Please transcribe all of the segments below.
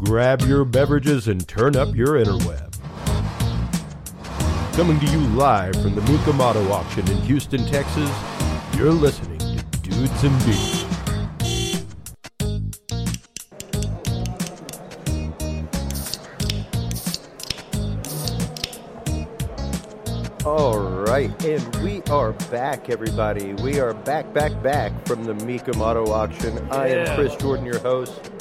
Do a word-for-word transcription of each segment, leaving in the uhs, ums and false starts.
Grab your beverages and turn up your interweb. Coming to you live from the Mecum Auto Auction in Houston, Texas, you're listening to Dudes and Beer. All right, and we are back, everybody. We are back, back, back from the Mecum Auto Auction. Yeah. I am Chris Jordan, your host.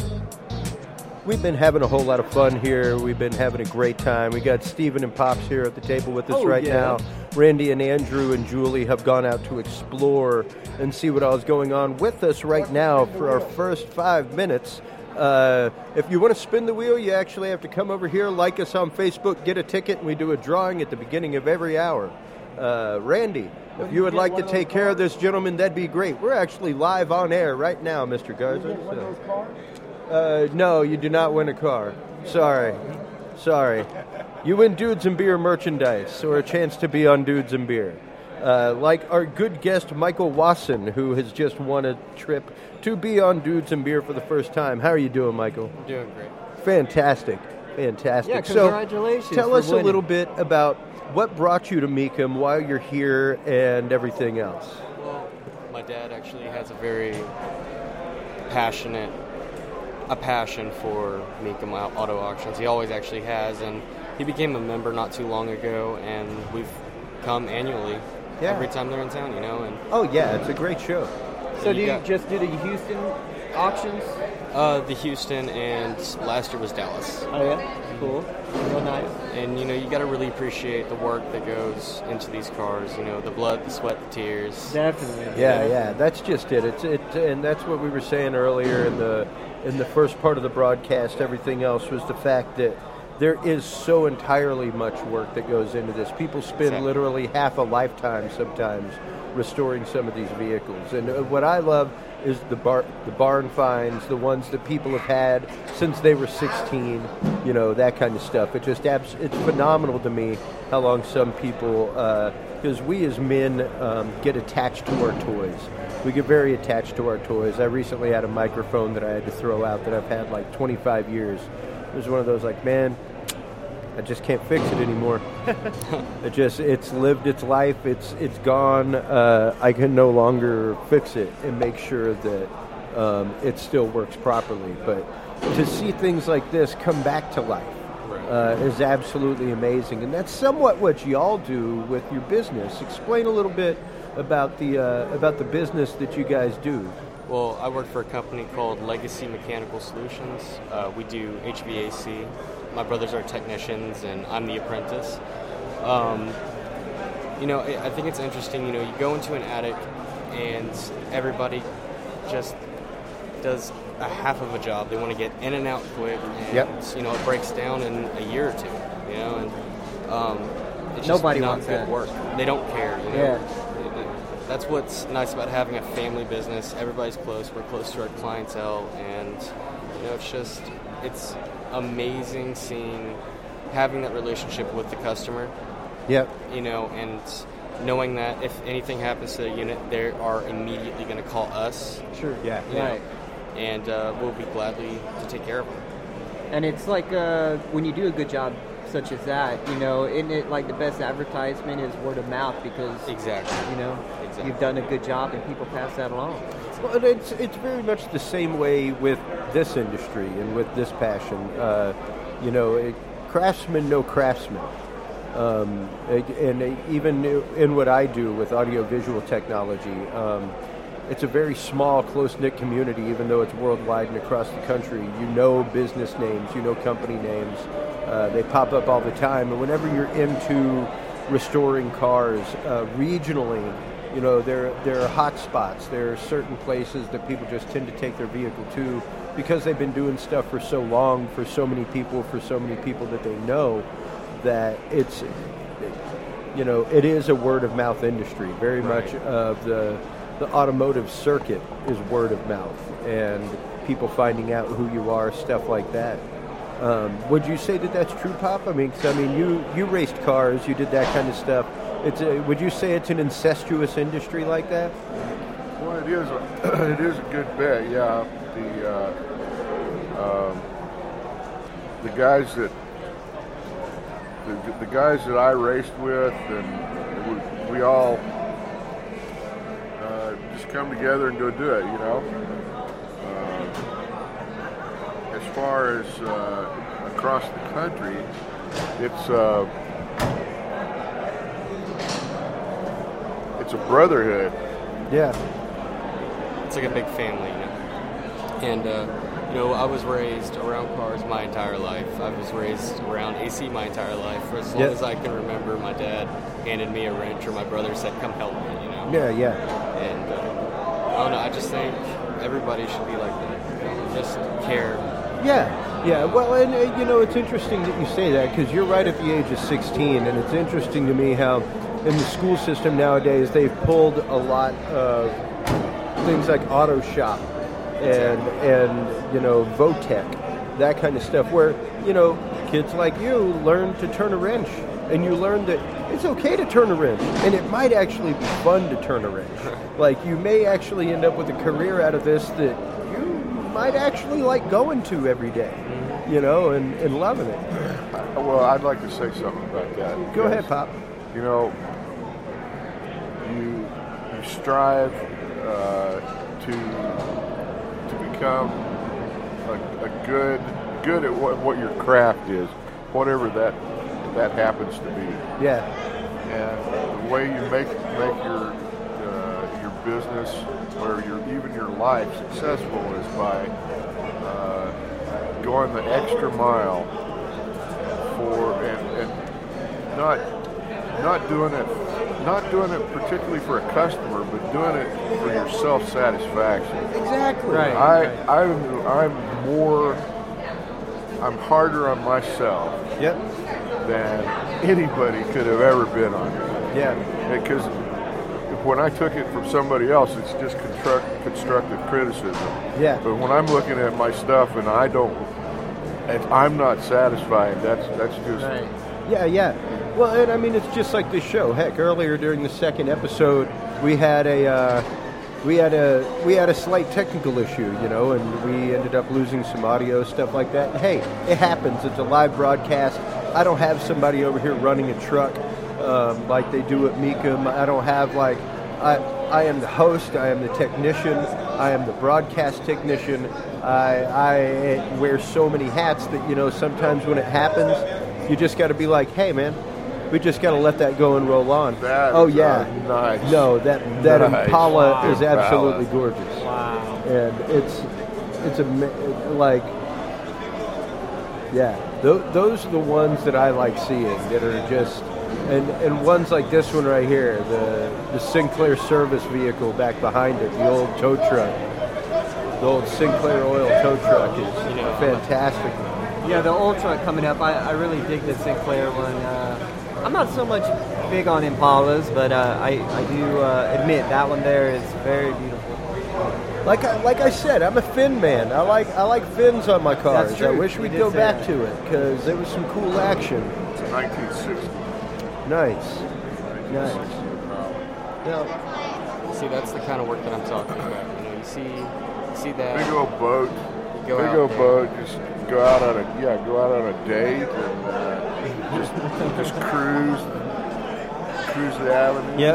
We've been having a whole lot of fun here. We've been having a great time. We got Steven and Pops here at the table with us oh, right yeah. now. Randy and Andrew and Julie have gone out to explore and see what all is going on with us right now for our first five minutes. Uh, if you want to spin the wheel, you actually have to come over here, like us on Facebook, get a ticket, and we do a drawing at the beginning of every hour. Uh, Randy, if you would like to take care of this gentleman, that'd be great. We're actually live on air right now, Mister Garza. So. Uh, no, you do not win a car. Sorry. Sorry. You win Dudes and Beer merchandise or a chance to be on Dudes and Beer. Uh, like our good guest, Michael Wasson, who has just won a trip to be on Dudes and Beer for the first time. How are you doing, Michael? I'm doing great. Fantastic. Fantastic. Yeah, congratulations. So tell us winning. a little bit about what brought you to Mecum, why you're here, and everything else. Well, my dad actually has a very passionate, a passion for Mecum Auto Auctions. He always actually has, and he became a member not too long ago, and we've come annually. Yeah. Every time they're in town, you know. And oh, yeah, it's a great show. So do you got, just do the Houston auctions? Uh, the Houston, and last year was Dallas. Oh, yeah? Cool. Real nice. And, you know, you got to really appreciate the work that goes into these cars, you know, the blood, the sweat, the tears. Definitely. Yeah, yeah, that's just it. It's it, and that's what we were saying earlier in the in the first part of the broadcast. Everything else was the fact that there is so entirely much work that goes into this. People spend exactly. literally half a lifetime sometimes restoring some of these vehicles. And what I love is the bar, the barn finds, the ones that people have had since they were sixteen, you know, that kind of stuff. It just abs- it's phenomenal to me how long some people, because uh, we as men um, get attached to our toys. We get very attached to our toys. I recently had a microphone that I had to throw out that I've had like twenty-five years. It was one of those like, man, I just can't fix it anymore. it just, it's lived its life. It's it's gone. Uh, I can no longer fix it and make sure that um, it still works properly. But to see things like this come back to life uh, is absolutely amazing. And that's somewhat what y'all do with your business. Explain a little bit about the uh, about the business that you guys do. Well, I work for a company called Legacy Mechanical Solutions. Uh, we do H V A C. My brothers are technicians, and I'm the apprentice. Um, you know, I think it's interesting, you know, you go into an attic, and everybody just does a half of a job. They want to get in and out quick, and, yep. you know, it breaks down in a year or two, you know, and um, it's just Nobody not wants good that. work. They don't care, you know. Yeah. That's what's nice about having a family business. Everybody's close. We're close to our clientele, and you know, it's just it's amazing seeing having that relationship with the customer. Yep. You know, and knowing that if anything happens to the unit, they are immediately going to call us. Sure. Yeah. Right. Know, and uh, we'll be gladly to take care of them. And it's like uh, when you do a good job such as that, you know, isn't it like the best advertisement is word of mouth because exactly, you know, exactly. you've done a good job and people pass that along. Well, it's it's very much the same way with this industry and with this passion. Uh, you know, it, craftsmen know craftsmen. Um, and even in what I do with audiovisual technology, um, it's a very small, close-knit community, even though it's worldwide and across the country. You know business names, you know company names. Uh, they pop up all the time. And whenever you're into restoring cars uh, regionally, you know, there, there are hot spots. There are certain places that people just tend to take their vehicle to because they've been doing stuff for so long, for so many people, for so many people that they know, that it's, you know, it is a word-of-mouth industry. Very right. much of the the automotive circuit is word of mouth and people finding out who you are, stuff like that. Um, would you say that that's true, Pop? I mean, 'cause, I mean, you, you raced cars, you did that kind of stuff. It's a, would you say it's an incestuous industry like that? Well, it is a, it is a good bet, yeah. The uh, um, the guys that the, the guys that I raced with, and we, we all uh, just come together and go do it. You know. Uh, as far as uh, across the country, it's uh, it's a brotherhood. Yeah. It's like a big family, you know. And uh, you know, I was raised around cars my entire life. I was raised around A C my entire life. For as long Yep. as I can remember, my dad handed me a wrench, or my brother said, "Come help me," you know. Yeah, yeah. And uh, I don't know. I just think everybody should be like that. You know? Just care. Yeah, yeah. Well, and uh, you know, it's interesting that you say that, because you're right at the age of sixteen, and it's interesting to me how in the school system nowadays they've pulled a lot of things like auto shop and and you know Votech, that kind of stuff, where you know kids like you learn to turn a wrench, and you learn that it's okay to turn a wrench, and it might actually be fun to turn a wrench. Like, you may actually end up with a career out of this that you might actually like going to every day, you know, and, and loving it. Well, I'd like to say something about that. Go ahead, because, Pop. You know, you you strive uh, to to become a, a good good at what, what your craft is, whatever that that happens to be. Yeah. And the way you make make your uh, your business or your even your life successful is by uh, going the extra mile for and, and not not doing it not doing it particularly for a customer, but doing it for your self satisfaction. Exactly. Right. I I'm I'm more I'm harder on myself Yep. than anybody could have ever been on me. Yeah. Because when I took it from somebody else, it's just construct, constructive criticism. Yeah. But when I'm looking at my stuff and I don't, if I'm not satisfied, that's that's just Right. Yeah, yeah. Well, and I mean, it's just like this show. Heck, earlier during the second episode, we had a uh, we had a we had a slight technical issue, you know, and we ended up losing some audio, stuff like that. And hey, it happens. It's a live broadcast. I don't have somebody over here running a truck um, like they do at Mecum. I don't have like I I am the host. I am the technician. I am the broadcast technician. I I wear so many hats that, you know, sometimes when it happens, you just got to be like, hey, man, we just got to let that go and roll on. That oh is yeah, a nice, no, that that nice Impala Impala. is absolutely gorgeous. Wow. And it's it's a like yeah, th- those are the ones that I like seeing, that are just and and ones like this one right here, the the Sinclair service vehicle back behind it, the old tow truck, the old Sinclair oil tow truck is You know, fantastic. Yeah, the old truck coming up, I, I really dig the Sinclair one. Uh, I'm not so much big on Impalas, but uh, I, I do uh, admit that one there is very beautiful. Like I, like I said, I'm a fin man. I like I like fins on my cars. That's true. I wish You we'd did go say back that. to it, because there was some cool action. It's a nineteen sixty. Nice, nice. Now, See, that's the kind of work that I'm talking about. You know, you see, you see that. Big old boat. You go Big out old there. boat. Just go out on a yeah, go out on a date and uh, just just cruise, cruise the avenue. yeah.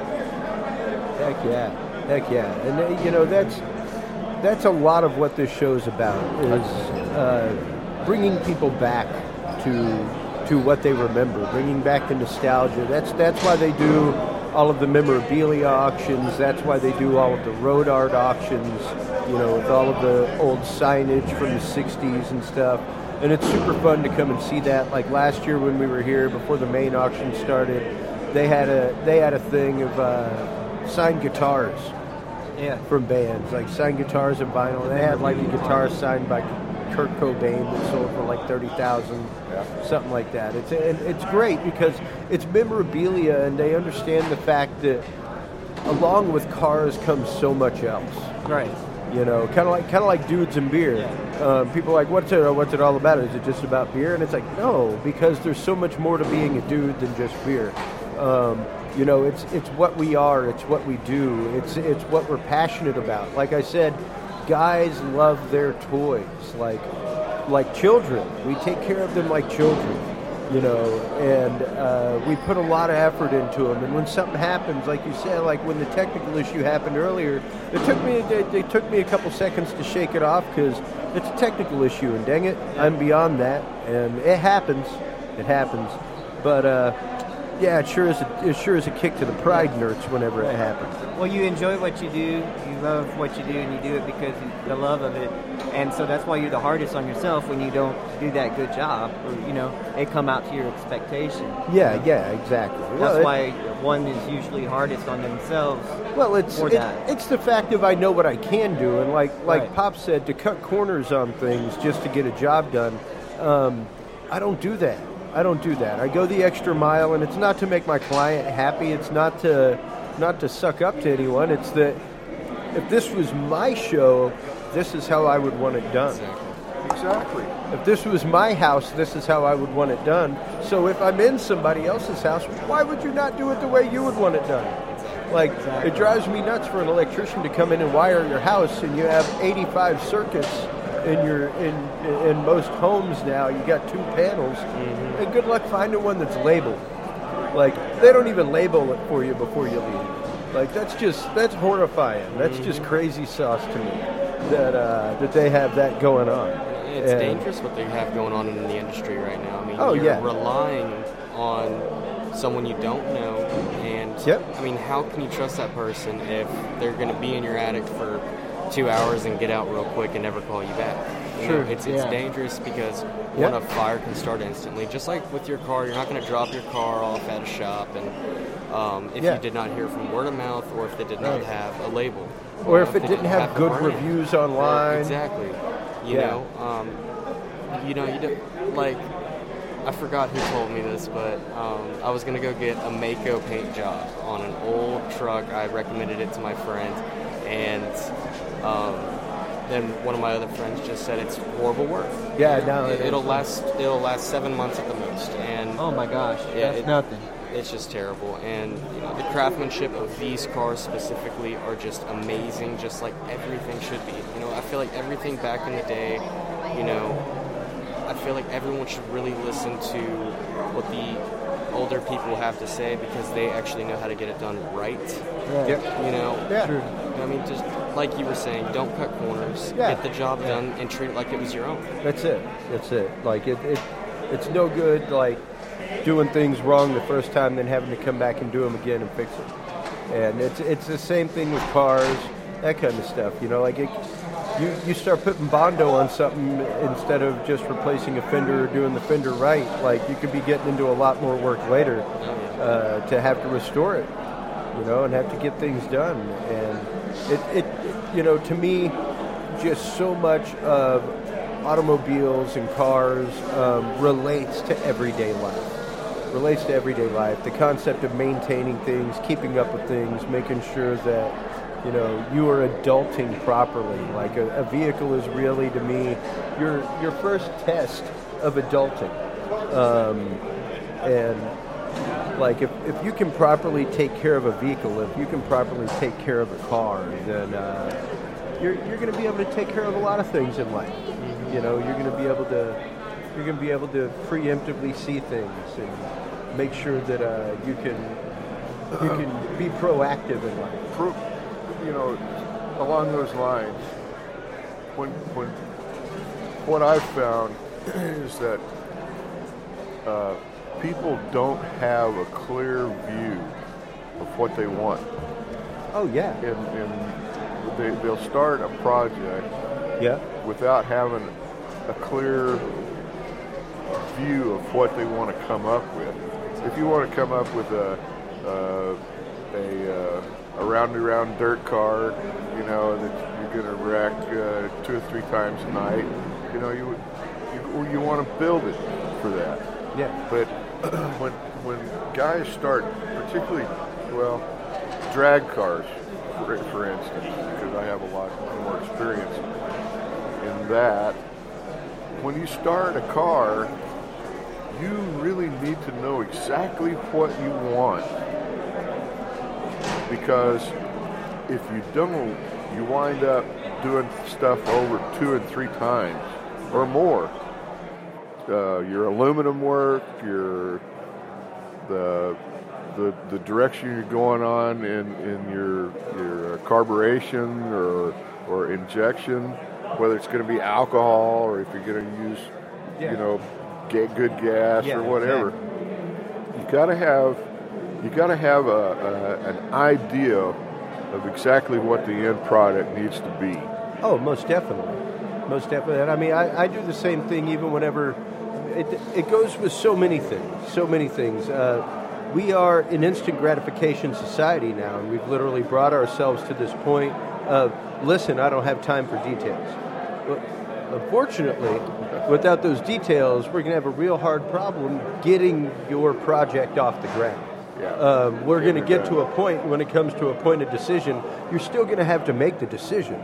Heck yeah, heck yeah. And uh, you know, that's that's a lot of what this show's about, is uh, bringing people back to to what they remember, bringing back the nostalgia. That's that's why they do all of the memorabilia auctions. That's why they do all of the road art auctions, you know, with all of the old signage from the sixties and stuff. And it's super fun to come and see that. Like last year when we were here before the main auction started, they had a they had a thing of uh, signed guitars Yeah. from bands, like signed guitars and vinyl. They had like a guitar signed by Kurt Cobain that sold for like thirty thousand, something like that. It's and it's great because it's memorabilia, and they understand the fact that along with cars comes so much else. Right. You know, kind of like kind of like dudes and beer. Um, people are like, what's it? What's it all about? Is it just about beer? And it's like, no, because there's so much more to being a dude than just beer. Um, you know, it's it's what we are. It's what we do. It's it's what we're passionate about. Like I said, guys love their toys. Like like children. We take care of them like children, you know, and uh, we put a lot of effort into them. And when something happens, like you said, like when the technical issue happened earlier, it took me it, it took me a couple seconds to shake it off because it's a technical issue, and dang it, I'm beyond that, and it happens, it happens. But uh, yeah, it sure is a, it sure is a kick to the pride nerds whenever it happens. Well, you enjoy what you do, you love what you do, and you do it because of the love of it. And so that's why you're the hardest on yourself when you don't do that good job, or, you know, it come out to your expectation. Yeah, yeah, exactly. That's Well, it- why one is usually hardest on themselves. Well, it's for it, that. it's the fact of I know what I can do, and like like Right. Pop said, to cut corners on things just to get a job done, um, I don't do that. I don't do that. I go the extra mile, and it's not to make my client happy. It's not to not to suck up to anyone. It's that if this was my show, this is how I would want it done. Exactly. If this was my house, this is how I would want it done. So if I'm in somebody else's house, why would you not do it the way you would want it done? Like, Exactly. it drives me nuts for an electrician to come in and wire your house, and you have eighty-five circuits in your in in most homes now. You got two panels, Mm-hmm. and good luck finding one that's labeled. Like, they don't even label it for you before you leave. Like, that's just that's horrifying. That's just Mm-hmm. crazy sauce to me that uh, that they have that going on. It's And- dangerous what they have going on in the industry right now. I mean, Oh, you're yeah. relying on someone you don't know, and Yep. I mean, how can you trust that person if they're going to be in your attic for two hours and get out real quick and never call you back? You Sure. know, it's it's Yeah. dangerous because Yep. one, a fire can start instantly. Just like with your car, you're not going to drop your car off at a shop, and um, if Yeah. you did not hear from word of mouth, or if they did not Right. have a label, Or you if know, it they didn't have the good brand. reviews online. Exactly. You Yeah. know, um, you know, you don't, like, I forgot who told me this, but um, I was gonna go get a Mako paint job on an old truck. I recommended it to my friend, and um, then one of my other friends just said it's horrible work. Yeah, no, it, it it'll is. last. It'll last seven months at the most, and Oh my gosh, Yeah, that's it- nothing. it's just terrible. And you know, the craftsmanship of these cars specifically are just amazing, just like everything should be. You know, I feel like everything back in the day, you know, I feel like everyone should really listen to what the older people have to say because they actually know how to get it done right. Right. Yep. You know, Yeah. True. I mean, just like you were saying, don't cut corners. Yeah. Get the job done and treat it like it was your own. That's it. That's it. Like it, it, it's no good like doing things wrong the first time, then having to come back and do them again and fix it. And it's it's the same thing with cars, that kind of stuff. You know, like it, you you start putting Bondo on something instead of just replacing a fender or doing the fender right. Like you could be getting into a lot more work later uh, to have to restore it. You know, and have to get things done. And it, it, it you know, to me, just so much of automobiles and cars um, relates to everyday life. Relates to everyday life. The concept of maintaining things, keeping up with things, making sure that you know you are adulting properly. Like a, a vehicle is really, to me, your your first test of adulting. Um, and like if, if you can properly take care of a vehicle, if you can properly take care of a car, then uh, you're you're going to be able to take care of a lot of things in life. You know, you're going to be able to you're going to be able to preemptively see things and make sure that uh, you can you can be proactive in life. Pro- you know, along those lines, when when what I've found is that uh, people don't have a clear view of what they want, Oh yeah, and, and they, they'll start a project yeah, without having a clear view of what they want to come up with. If you want to come up with a uh, a, uh, a round and round dirt car, you know, that you're going to wreck uh, two or three times a night, you know, you you, you want to build it for that. yeah, But when when guys start, particularly, well, drag cars, for, for instance, because I have a lot more experience in that, when you start a car, you really need to know exactly what you want. Because if you don't, you wind up doing stuff over two and three times or more. Uh, your aluminum work, your the the the direction you're going on in, in your your carburation or or injection, whether it's going to be alcohol or if you're going to use Yeah. you know get good gas Yeah, or whatever. exactly. You got to have you got to have a, a an idea of exactly what the end product needs to be. Oh, most definitely. Most definitely. And I mean, I, I do the same thing even whenever it, it goes with so many things, so many things. Uh, we are an instant gratification society now, and we've literally brought ourselves to this point of, listen, I don't have time for details. Well, unfortunately, without those details, we're going to have a real hard problem getting your project off the ground. Yeah. Um, we're going to Getting it get to a point, when it comes to a point of decision, you're still going to have to make the decision.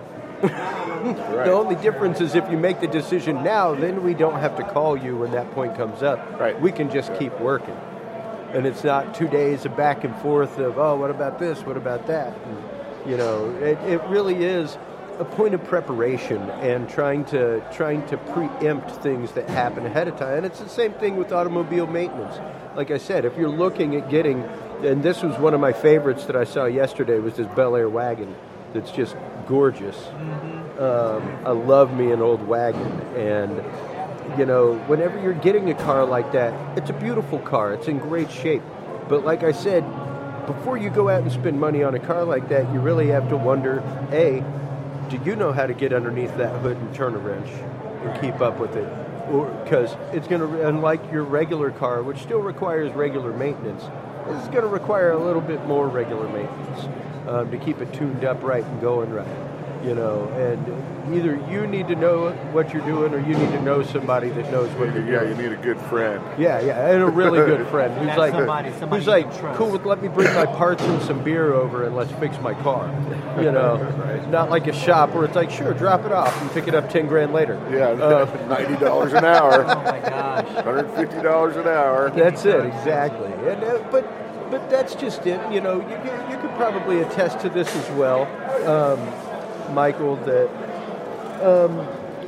Right. The only difference is if you make the decision now, then we don't have to call you when that point comes up. Right. We can just keep working. And it's not two days of back and forth of, oh, what about this? What about that? And, you know, it, it really is a point of preparation and trying to trying to preempt things that happen ahead of time. And it's the same thing with automobile maintenance. Like I said, if you're looking at getting, and this was one of my favorites that I saw yesterday, was this Bel Air wagon that's just gorgeous. Mm-hmm. Um, I love me an old wagon. And, you know, whenever you're getting a car like that, it's a beautiful car. It's in great shape. But like I said, before you go out and spend money on a car like that, you really have to wonder, A, do you know how to get underneath that hood and turn a wrench and keep up with it? Because it's going to, unlike your regular car, which still requires regular maintenance, it's going to require a little bit more regular maintenance um, to keep it tuned up right and going right. You know, and either you need to know what you're doing, or you need to know somebody that knows what you're Yeah, doing. you need a good friend. Yeah, yeah, and a really good friend who's That's like, somebody- somebody who's you like, can trust. cool with let me bring my parts and some beer over and let's fix my car. You know, not like a shop where it's like, sure, drop it off and pick it up ten grand later. Yeah, Uh, ninety dollars an hour, Oh my gosh. one hundred fifty dollars an hour. That's it, exactly. And uh, but but that's just it. You know, you you could probably attest to this as well, um, Michael. That um,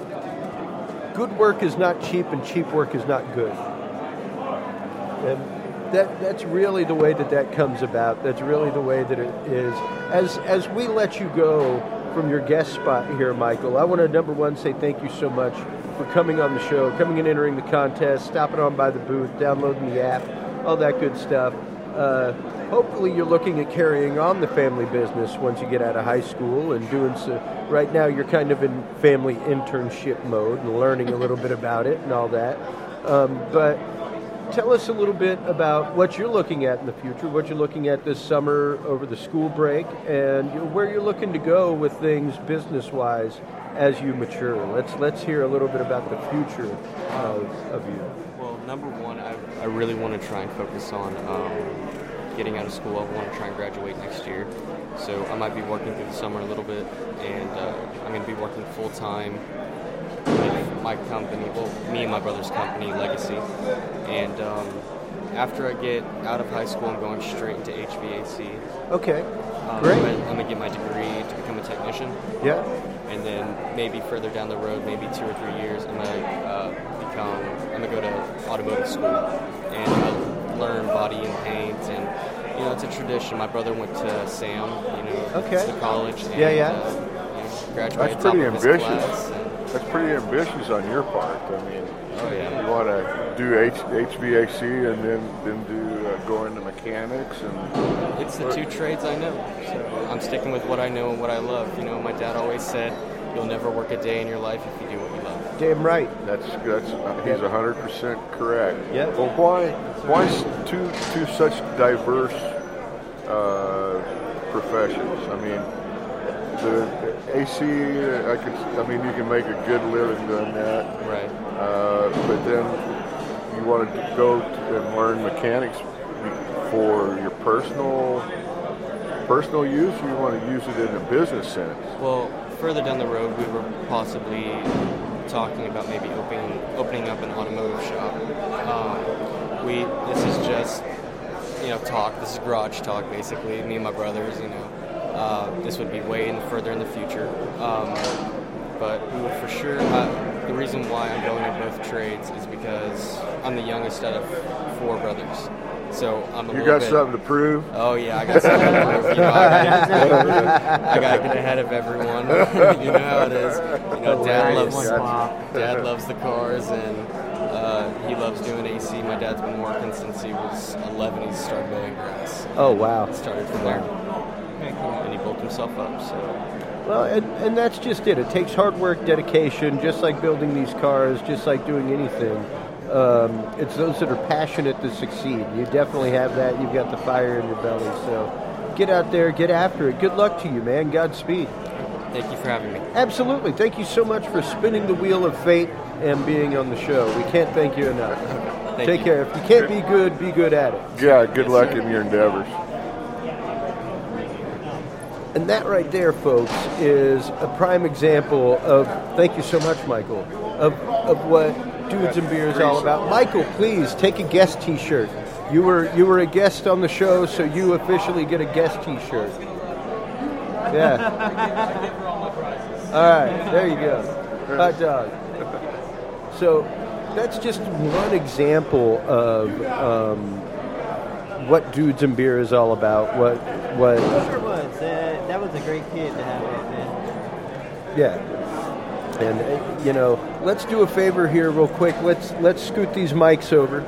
good work is not cheap, and cheap work is not good. And that that's really the way that that comes about. That's really the way that it is. As as we let you go from your guest spot here, Michael, I want to, number one, say thank you so much for coming on the show, coming and entering the contest, stopping on by the booth, downloading the app, all that good stuff. Uh, hopefully you're looking at carrying on the family business once you get out of high school and doing so. Right now you're kind of in family internship mode and learning a little bit about it and all that. Um, but tell us a little bit about what you're looking at in the future, what you're looking at this summer over the school break, and you know, where you're looking to go with things business-wise as you mature. Let's let's hear a little bit about the future of, of you. Well, number one, I, I really want to try and focus on um, getting out of school. I want to try and graduate next year. So I might be working through the summer a little bit, and uh, I'm going to be working full-time with my company, well, me and my brother's company, Legacy. And um, after I get out of high school, I'm going straight into H V A C. Okay, Um, great. I'm going to get my degree to become a technician. Yeah. And then maybe further down the road, maybe two or three years, I'm gonna uh, become, I'm gonna go to automotive school and uh, learn body and paint. And you know, it's a tradition. My brother went to SAM, you know, Okay. it's the college. And, Yeah, yeah. Uh, you know, graduated That's top pretty of his ambitious. class, and- That's pretty ambitious on your part. I mean, Oh yeah. you want to do H, HVAC and then then do uh, go into mechanics and It's the two trades I know. So I'm sticking with what I know and what I love. You know, my dad always said, "You'll never work a day in your life if you do what you love." Damn right. that's that's he's a hundred percent correct. Yeah. Well, why why s- two two such diverse uh, professions? I mean, the A C. I could. I mean, you can make a good living doing that. Right. Uh, but then you want to go to and learn mechanics for your personal personal use, or you want to use it in a business sense? Well, further down the road, we were possibly talking about maybe opening opening up an automotive shop. Um, we this is just you know talk. This is garage talk, basically. Me and my brothers, you know. Uh, this would be way in, further in the future. Um, but we will for sure. Uh, the reason why I'm going in both trades is because I'm the youngest out of four brothers. So I'm a You little got bit, something to prove? Oh yeah, I got something to prove. You know, I gotta, I gotta get ahead of everyone. You know how it is. You know, Dad loves Dad loves the cars, and uh, he loves doing A C. My dad's been working since he was eleven. He started mowing grass. Oh wow! Started from there, and he built himself up. So. Well, and, and that's just it. It takes hard work, dedication, just like building these cars, just like doing anything. Um, it's those that are passionate to succeed. You definitely have that. You've got the fire in your belly. So get out there, get after it. Good luck to you, man. Godspeed. Thank you for having me. Absolutely. Thank you so much for spinning the wheel of fate and being on the show. We can't thank you enough. Thank Take you. care. If you can't be good, be good at it. Yeah, good luck in your endeavors. And that right there, folks, is a prime example of, thank you so much, Michael, of, of what Dudes and Beer is all about. Michael, please take a guest t-shirt. You were you were a guest on the show, so you officially get a guest t-shirt. Yeah. All right, there you go. Hot dog. So that's just one example of um, what Dudes and Beer is all about. What what? It sure was. Uh, that was a great kid to have back then. Yeah. And uh, you know, let's do a favor here, real quick. Let's let's scoot these mics over.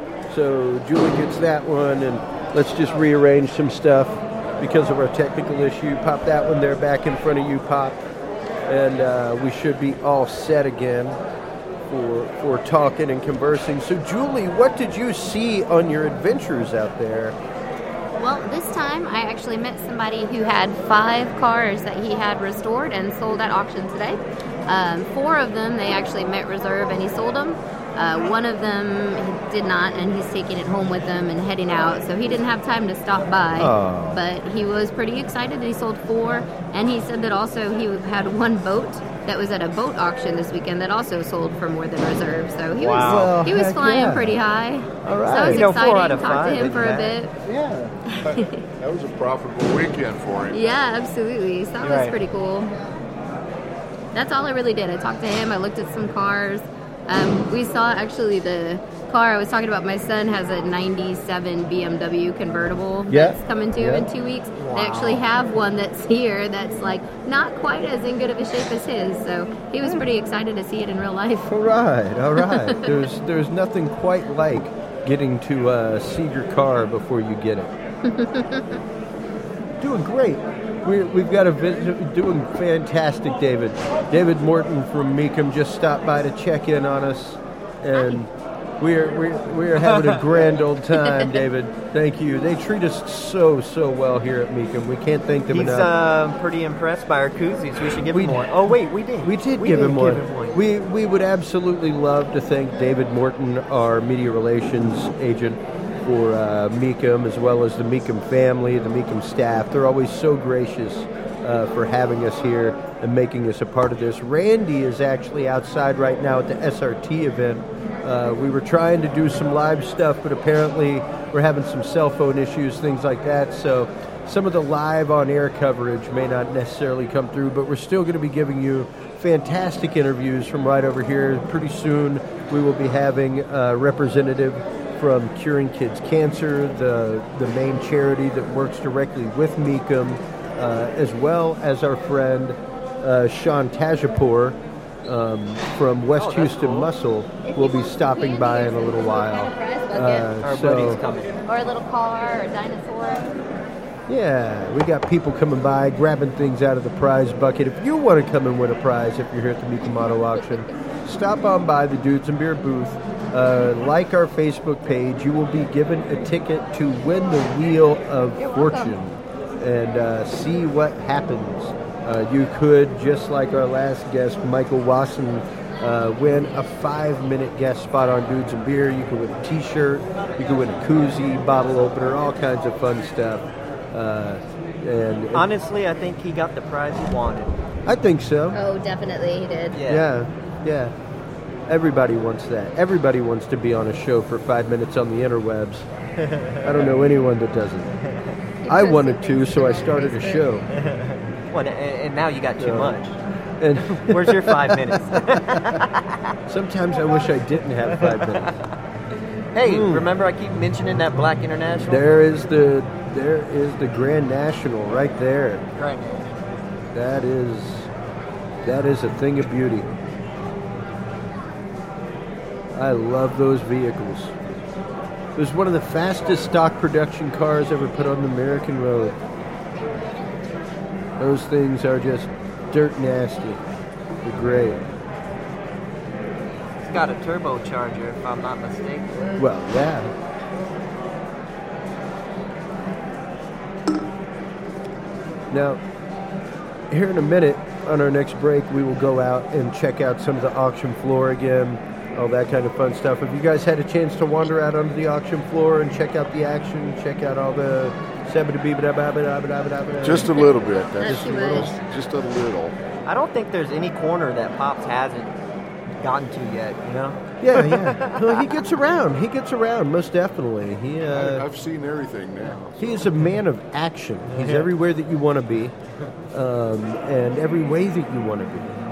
So Julie gets that one, and let's just rearrange some stuff because of our technical issue. Pop that one there back in front of you, Pop, and uh, we should be all set again for for talking and conversing. So Julie, what did you see on your adventures out there? Well, this time I actually met somebody who had five cars that he had restored and sold at auction today. Um, four of them, they actually met reserve and he sold them. Uh, one of them he did not, and he's taking it home with him and heading out, so he didn't have time to stop by. Oh. But he was pretty excited that he sold four, and he said that also he had one boat that was at a boat auction this weekend that also sold for more than reserve. So he Wow. Well, was he was heck flying yeah. pretty high. All right. So I was You know, excited four out to of talk five to him isn't for a bad. bit. Yeah. That was a profitable weekend for him. Yeah, absolutely. So that was Right. pretty cool. That's all I really did. I talked to him. I looked at some cars. Um, we saw actually the car I was talking about. My son has a ninety-seven B M W convertible Yeah. that's coming to Yeah. in two weeks. They actually have one that's here that's like not quite as in good of a shape as his. So he was pretty excited to see it in real life. All right, all right. there's there's nothing quite like getting to uh, see your car before you get it. Doing great. We, we've got a visit, doing fantastic, David. David Morton from Meekum just stopped by to check in on us, and we're we're we're having a grand old time, David. Thank you. They treat us so so well here at Meekum. We can't thank them He's enough. uh, pretty impressed by our koozies. We should give We- him one. Oh, wait, we did. We did we give did him one. Give him one. We we would absolutely love to thank David Morton, our media relations agent, for uh, Meekum, as well as the Meekum family, the Meekum staff. They're always so gracious uh, for having us here and making us a part of this. Randy is actually outside right now at the S R T event. Uh, we were trying to do some live stuff, but apparently we're having some cell phone issues, things like that. So some of the live on-air coverage may not necessarily come through, but we're still going to be giving you fantastic interviews from right over here. Pretty soon we will be having a representative from Curing Kids Cancer, the, the main charity that works directly with Meekum, uh, as well as our friend uh, Sean Tajapur um, from West Oh, that's Houston cool. Muscle will be stopping by in a little while. Uh, Our so, buddy's coming. Or a little car or a dinosaur. yeah, we got people coming by, grabbing things out of the prize bucket. If you want to come and win a prize, if you're here at the Meekum Auto Auction, stop on by the Dudes and Beer booth. Uh, like our Facebook page, you will be given a ticket to win the Wheel of You're Fortune welcome. and uh, see what happens. Uh, you could, just like our last guest, Michael Wasson, uh, win a five-minute guest spot on Dudes and Beer. You could win a T-shirt, you could win a koozie, bottle opener, all kinds of fun stuff. Uh, and Honestly, I think he got the prize he wanted. I think so. Oh, definitely he did. Yeah, yeah. Everybody wants that. Everybody wants to be on a show for five minutes on the interwebs. I don't know anyone that doesn't. I wanted to, so I started a show. Well, and, and now you got too Yeah. much. And Where's your five minutes? sometimes I wish I didn't have five minutes. Hey, Mm. remember I keep mentioning that Black International? There is the there is the Grand National right there. Right. That is that is a thing of beauty. I love those vehicles. It was one of the fastest stock production cars ever put on the American road. Those things are just dirt nasty. They're great. It's got a turbocharger, if I'm not mistaken. Well, yeah. Now, here in a minute, on our next break, we will go out and check out some of the auction floor again, all that kind of fun stuff. Have you guys had a chance to wander out onto the auction floor and check out the action, check out all the... Just a little bit. That's Not too much. Just a little. I don't think there's any corner that Pops hasn't gotten to yet, you know? Yeah, yeah. Well, he gets around. He gets around, most definitely. He, I, uh, I've seen everything now. he is a man of action. He's everywhere that you want to be, um, and every way that you want to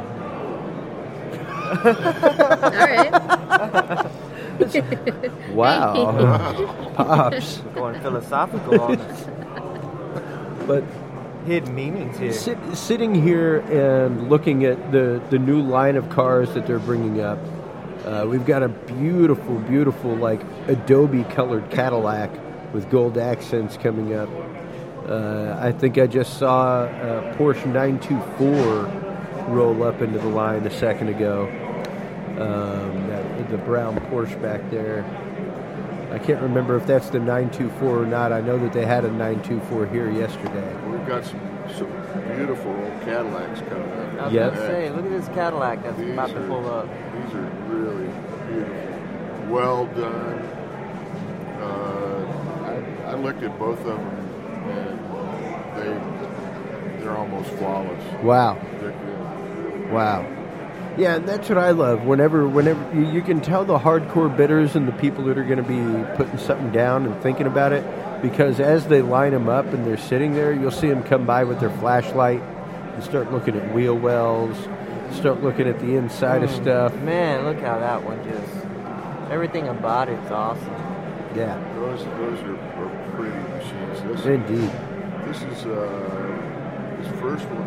be. All right. Wow. Pops. Going philosophical on this. But Hidden meanings here. sit, sitting here and looking at the, the new line of cars that they're bringing up, uh, we've got a beautiful, beautiful, like, Adobe colored Cadillac with gold accents coming up. Uh, I think I just saw a Porsche nine two four roll up into the line a second ago. Um, that, the brown Porsche back there. I can't remember if that's the nine two four or not. I know that they had a nine two four here yesterday. We've got some, some beautiful old Cadillacs coming up. I was Yep. going to say, look at this Cadillac that's These about to are- pull up. These are really beautiful. Well done. Uh, I, I looked at both of them, and they, they're almost flawless. Wow. They're good. Wow. Yeah, and that's what I love. Whenever, whenever you, you can tell the hardcore bidders and the people that are going to be putting something down and thinking about it, because as they line them up and they're sitting there, you'll see them come by with their flashlight and start looking at wheel wells, start looking at the inside of stuff. Man, look how that one just... Everything about it's awesome. Yeah, Those those are, are pretty machines. This indeed. this is uh, this first one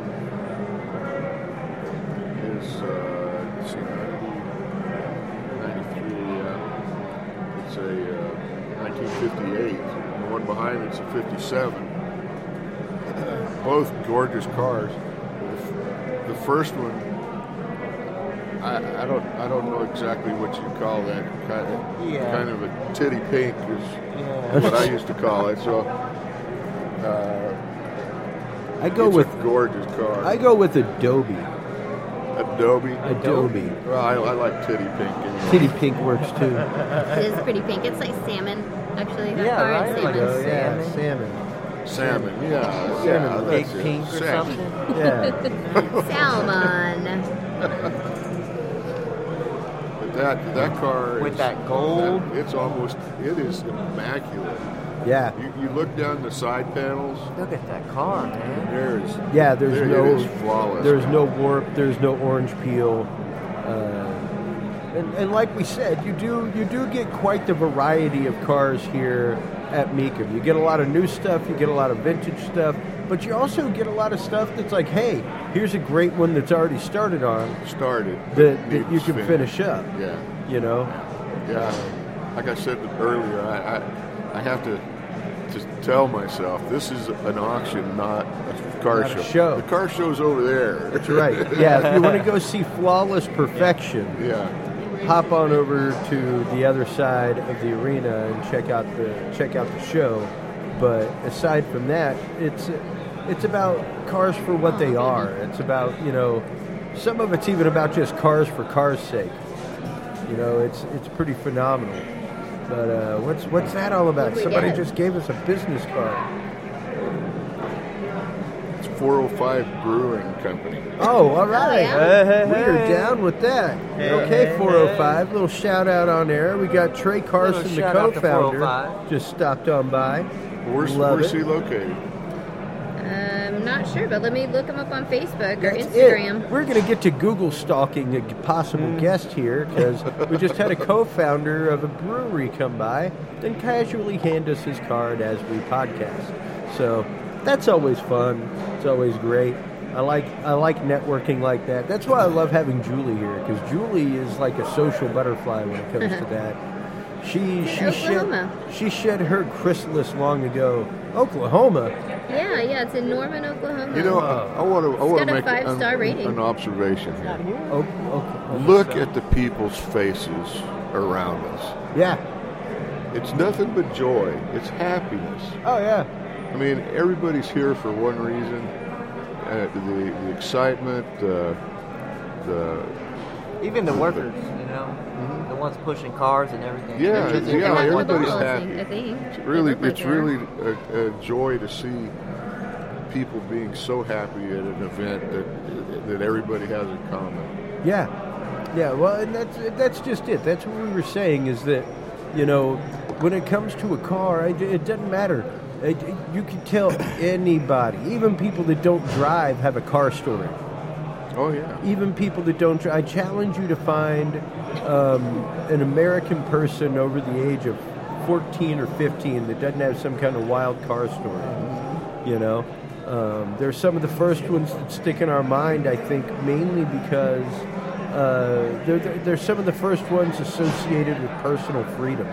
is uh, let's see, ninety, ninety-three. Uh, it's a uh, nineteen fifty-eight. And the one behind it's a fifty-seven. Both gorgeous cars. The, f- the first one, I, I don't I don't know exactly what you call that. Kind of, Yeah. kind of a titty pink is Yeah. what I used to call it. So uh, I go it's with a gorgeous car. I go with Adobe. Adobe. Adobe. Well, I, I like titty pink. Anyway. Titty pink works too. It is pretty pink. It's like salmon, actually. That Yeah, car right? is Like salmon. a- yeah, salmon. salmon. Salmon. Yeah. Salmon, yeah, Big that's it. pink or Salmon. something? Yeah. Salmon. But that that car With is, that gold? that- it's almost it is immaculate. Yeah. You, you look down the side panels. Look at that car, man. There's Yeah, there's there, no it is flawless. there's no warp, there's no orange peel. Uh, and, and like we said, you do you do get quite the variety of cars here at Mecum. You get a lot of new stuff, you get a lot of vintage stuff, but you also get a lot of stuff that's like, hey, here's a great one that's already started on started that, that needs you can finish up. Yeah. You know? Yeah, like I said earlier, I, I, I have to to tell myself this is an auction, not a car Not a show. show. The car show's over there. That's right. Yeah, if you want to go see flawless perfection, Yeah, hop on over to the other side of the arena and check out the check out the show. But aside from that, it's it's about cars for what they are. It's about, you know, some of it's even about just cars for cars' sake. You know, it's it's pretty phenomenal. But uh, what's what's that all about? What'd we Somebody get? just gave us a business card. it's four oh five Brewing Company. Oh, all right. yeah? Hey, hey, We are hey. down with that. Hey, Okay, hey, four oh five. Little shout out on air. We got Trey Carson, the shout out to co-founder, four oh five. just stopped on by. Where's, Love where's it. he located? Um, not sure, but let me look them up on Facebook or That's Instagram. it. We're going to get to Google stalking a possible guest here because we just had a co-founder of a brewery come by and casually hand us his card as we podcast. So that's always fun. It's always great. I like I like networking like that. That's why I love having Julie here because Julie is like a social butterfly when it comes to that. She she Oklahoma. shed she shed her chrysalis long ago. Oklahoma. Yeah, yeah, it's in Norman, Oklahoma. You know, I, I want to I want got to a make five-star an, rating. an observation here. Oh, Oklahoma. Look at the people's faces around us. Yeah. It's nothing but joy. It's happiness. Oh yeah. I mean, everybody's here for one reason: uh, the the excitement, uh, the Even the workers, you know, the ones pushing cars and everything. Yeah, They're just- yeah, They're everybody's lovable, I happy. think- I think. It's They really look like it's they are. really a, a joy to see people being so happy at an event that that everybody has in common. Yeah, yeah. Well, and that's that's just it. That's what we were saying is that, you know, when it comes to a car, it, it doesn't matter. It, it- you can tell anybody, even people that don't drive, have a car story. Oh yeah. Even people that don't drive. I challenge you to find um, an American person over the age of fourteen or fifteen that doesn't have some kind of wild car story. You know, um, they're some of the first ones that stick in our mind. I think mainly because uh, they're, they're they're some of the first ones associated with personal freedom.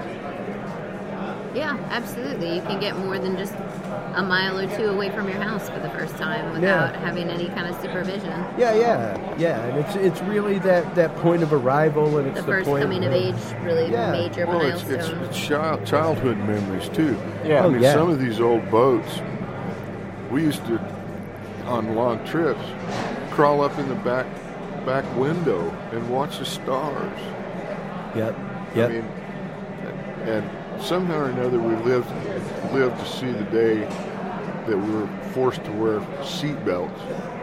Yeah, absolutely. You can get more than just a mile or two away from your house for the first time without Yeah. having any kind of supervision. Yeah, yeah, yeah. And it's it's really that, that point of arrival, and it's The the, first point coming of age, really Yeah. major Well, it's, milestone. it's, it's child, childhood memories too. Yeah. I Oh, mean, yeah. some of these old boats, we used to, on long trips, crawl up in the back back window and watch the stars. Yep, yep. I mean, and somehow or another, we lived lived to see the day that we were forced to wear seat belts.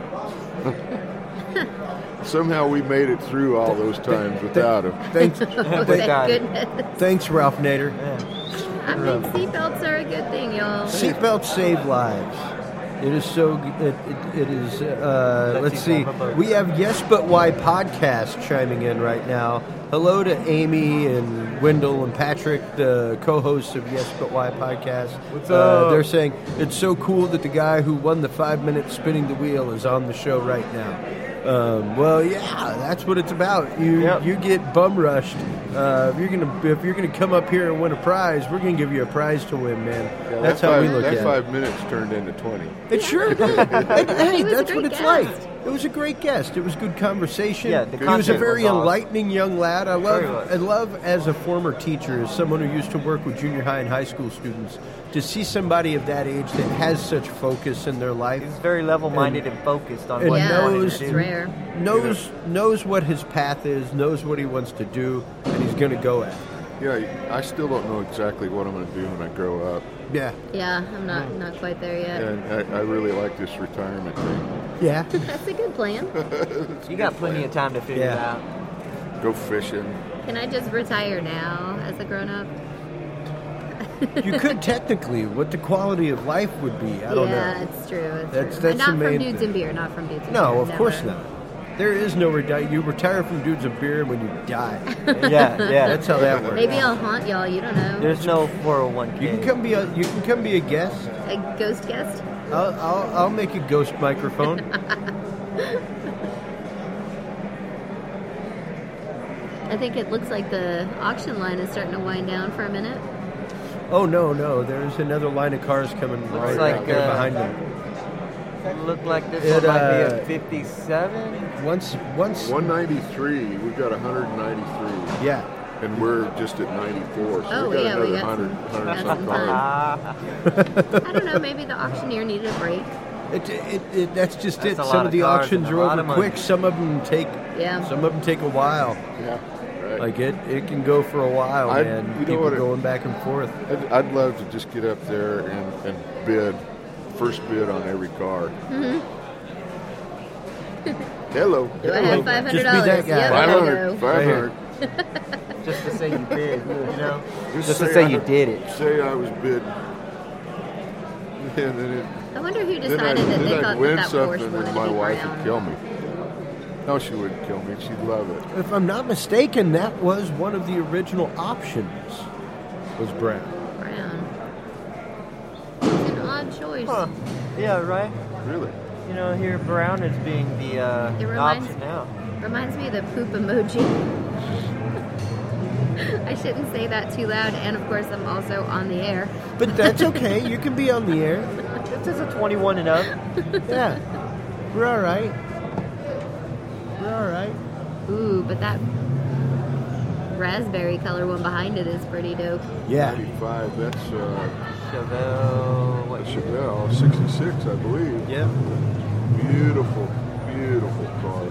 Somehow we made it through all those times without them. Thanks, Oh, Thank thank God. goodness. thanks, Ralph Nader. I think seatbelts are a good thing, y'all. Seatbelts save lives. It is so. It, it, it is. Uh, Let's let's see, see. Papa. We have Yes But Why podcast chiming in right now. Hello to Amy and Wendell and Patrick, the co-hosts of Yes But Why podcast. What's Uh, up? they're saying it's so cool that the guy who won the five minutes spinning the wheel is on the show right now. Um, well, yeah, that's what it's about. You Yep. you get bum rushed. Uh, if you're gonna if you're gonna come up here and win a prize, we're gonna give you a prize to win, man. Yeah, that's that how five, we look that at it. five minutes turned into twenty. It sure did. And, hey, He was a that's great what it's guest. like. It was a great guest. It was good conversation. Yeah, the he was a content very was awesome. enlightening young lad. I love, Very much. I love as a former teacher, as someone who used to work with junior high and high school students, to see somebody of that age that has such focus in their life, He's very level-minded and, focused on and what he Yeah, wanted knows to it's do. rare. knows knows what his path is, knows what he wants to do, and he's going to go at it. Yeah, I still don't know exactly what I'm going to do when I grow up, Yeah, Yeah, I'm not not quite there yet. and I, I really like this retirement thing. yeah. That's a good plan. You got plenty of time to figure Yeah. it out. Go fishing. Can I just retire now as a grown up? You could technically. What the quality of life would be, I don't yeah, know. it's true. It's That's- true. that's not the main from dudes thing. and beer. Not from dudes and No, beer. of never. course not. There is no retire. You retire from dudes of beer when you die. Yeah, yeah. That's how that works. Maybe I'll haunt y'all. You don't know. There's no four oh one k. You can come be a you can come be a guest. A ghost guest. I'll I'll, I'll make a ghost microphone. I think it looks like the auction line is starting to wind down for a minute. Oh no no, there's another line of cars coming right like, back there uh, behind them. Look like this It, one might uh, be a fifty-seven. Once once one ninety-three. We've got one ninety-three, yeah. and we're just at ninety-four. So Oh, we've got yeah, we another got hundred, some- hundred got some some cars. Ah, I don't know. Maybe the auctioneer needed a break. It, it, it, that's just That's it. a Some lot of of the cars auctions and a are lot over of money. quick. Some of them take Yeah. some of them take a while. Yeah, right. Like it, it can go for a while, I- man. you know People what it- going back and forth. I'd, I'd love to just get up there and, and bid, first bid on every car. Mm-hmm. Hello. Do I hello. have five hundred Just be dollars? that guy. Yep, five I hundred. go. five hundred. just to say you did, you know. Just, Just to say say I- you did it. Say I was bid. And then it, I wonder who Then I'd, decided that then they I'd thought win that, that something Porsche wanted and my to be wife brown. would kill me. No, she wouldn't kill me. She'd love it. If I'm not mistaken, that was one of the original options. Was brown. Brown. It's an odd choice. Huh. Yeah, right. Really? You know, here brown is being the uh, It reminds- option now. Reminds me of the poop emoji. I shouldn't say that too loud, and of course, I'm also on the air. But that's okay. You can be on the air. This is a twenty-one and up. Yeah. We're all right. We're all right. Ooh, but that raspberry color one behind it is pretty dope. Yeah. ninety-five, that's uh, Chevelle. a What? Chevelle, sixty-six, I believe. Yeah. Beautiful, beautiful car.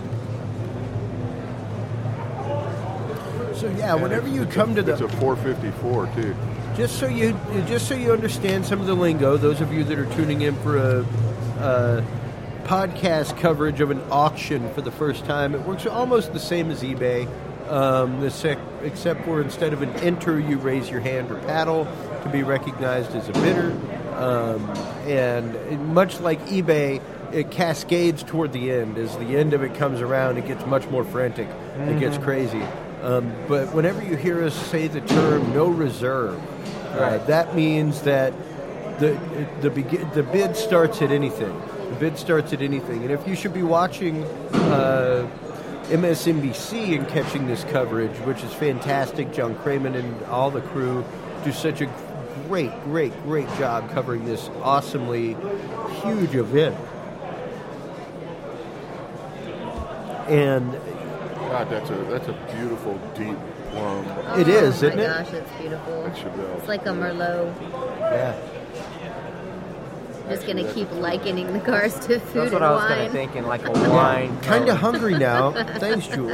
So yeah, And whenever it's- you it's come a, to the It's a four fifty-four, too. just so you just so you understand some of the lingo, those of you that are tuning in for a, a podcast coverage of an auction for the first time, it works almost the same as eBay, um, the sec, except for instead of an enter, you raise your hand or paddle to be recognized as a bidder, um, and it- much like eBay, it cascades toward the end. As the end of it comes around, it gets much more frantic. Mm-hmm. It gets crazy. Um, but whenever you hear us say the term "no reserve," uh, Right. that means that the the begin, the bid starts at anything. The bid starts at anything. And if you should be watching uh, M S N B C and catching this coverage, which is fantastic, John Craman and all the crew do such a great, great, great job covering this awesomely huge event. And God, that's a that's a beautiful deep plum. It is, oh isn't my it? gosh, it's beautiful. That Chevelle. It's like a Merlot. yeah. Just gonna keep likening the cars to food That's what and I was kind wine. of thinking, like a wine. Kind color. of hungry now. Thanks, Jules.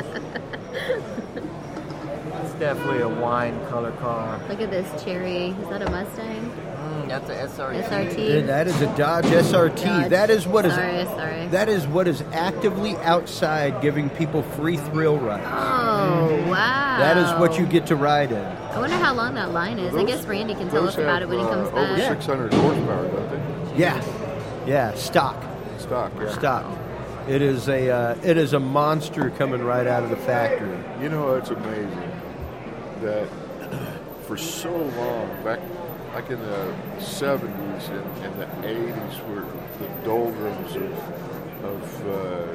It's definitely a wine color car. Look at this cherry. Is that a Mustang? Mm, that's a S R T. S R T. Yeah, that is a Dodge S R T. Dodge. That is what is Sorry, sorry. that is what is actively outside giving people free thrill rides. Oh, wow. That is what you get to ride in. I wonder how long that line is. I Those- guess Randy can tell those us about have, it when he uh, comes over back. Yeah. six hundred horsepower, don't they? Yeah, yeah, stock, Stock, yeah. stock. It is a uh, it is a monster coming right out of the factory. You know, it's amazing that for so long, back back in the seventies and, and the eighties, were the doldrums of, of uh,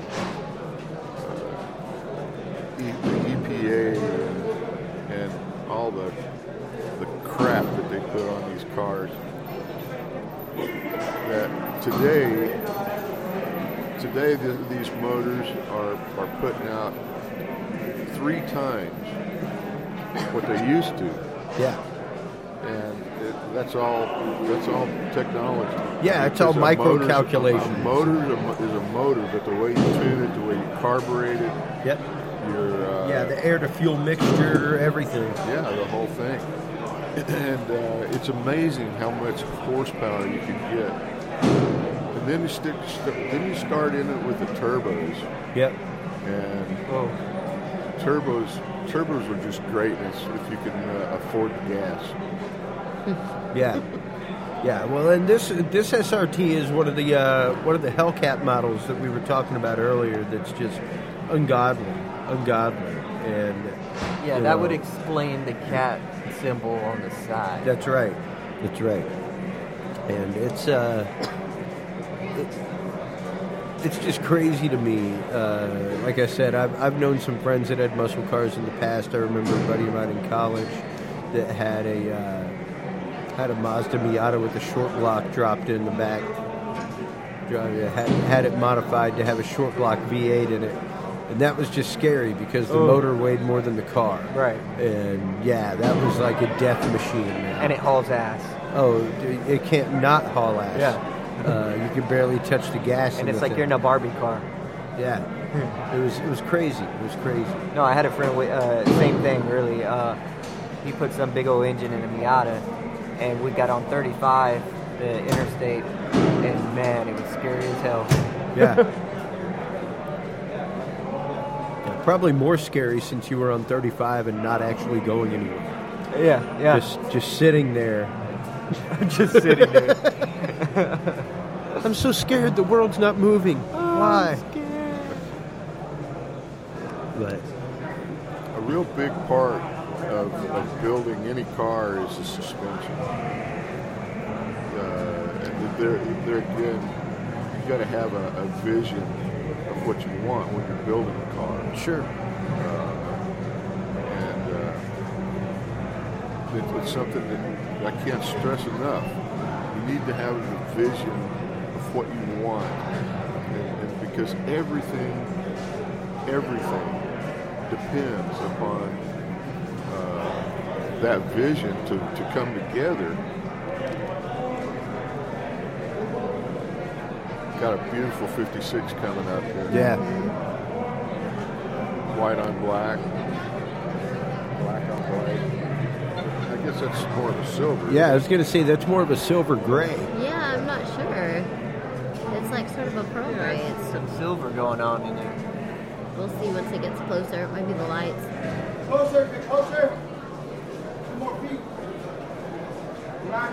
uh, e- the E P A and, and all the the crap that they put on these cars. That today, today the, these motors are, are putting out three times what they used to, Yeah, and it, that's all. That's all technology. Yeah, it's all Because a micro motor's- calculations. A motor is a, mo- is a motor, but the way you tune it, the way you carburate it, yep, your uh, yeah. The air to fuel mixture, everything. yeah, the whole thing. And uh, it's amazing how much horsepower you can get. And then you stick, st- then you start in it with the turbos, Yep. and Oh, turbos, turbos are just greatness if you can uh, afford the gas. Yeah, yeah. Well, and this this S R T is one of the uh, one of the Hellcat models that we were talking about earlier. That's just ungodly, ungodly, and yeah, you that know, would explain the cat symbol on the side. That's right. That's right. And it's uh, it, it's just crazy to me. Uh, like I said, I've I've known some friends that had muscle cars in the past. I remember a buddy of mine in college that had a uh, had a Mazda Miata with a short block dropped in the back. Dri- Had had it modified to have a short block V eight in it. And that was just scary because the Oh. motor weighed more than the car. Right. And yeah, that was like a death machine, man. And it hauls ass. Oh, d- it can't not haul ass. Yeah. Uh, you can barely touch the gas. And in it's the like thing. you're in a Barbie car. Yeah. It was it was crazy. It was crazy. No, I had a friend with uh, same thing. Really, uh, he put some big old engine in a Miata, and we got on thirty-five, the interstate, and man, it was scary as hell. Yeah. Yeah, probably more scary since you were on thirty-five and not actually going anywhere. Yeah, yeah. Just just sitting there. Just sitting there. I'm I'm so scared. The world's not moving. Why? But A real big part of, of building any car is the suspension. Uh, and there, there again, you got to have a, a vision of what you want when you're building a car. sure. And uh, it, it's something that I can't stress enough. You need to have a vision of what you want, and, and because everything, everything depends upon uh, that vision to, to come together. Got a beautiful fifty-six coming up here. Yeah. White on black, black on white. I guess that's more of a silver. Yeah, I was going to say that's more of a silver gray. Yeah, I'm not sure. It's like sort of a pearl gray. There's It's, some silver going on in there. we'll see once it gets closer. It might be the lights. Closer, get closer. Two more feet. Right.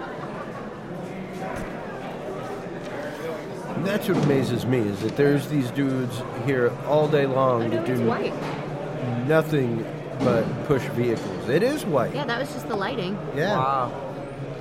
And that's what amazes me is that there's these dudes here all day long Oh, to no, do it's white. nothing but push vehicles. It is white. Yeah, that was just the lighting. Yeah. Wow.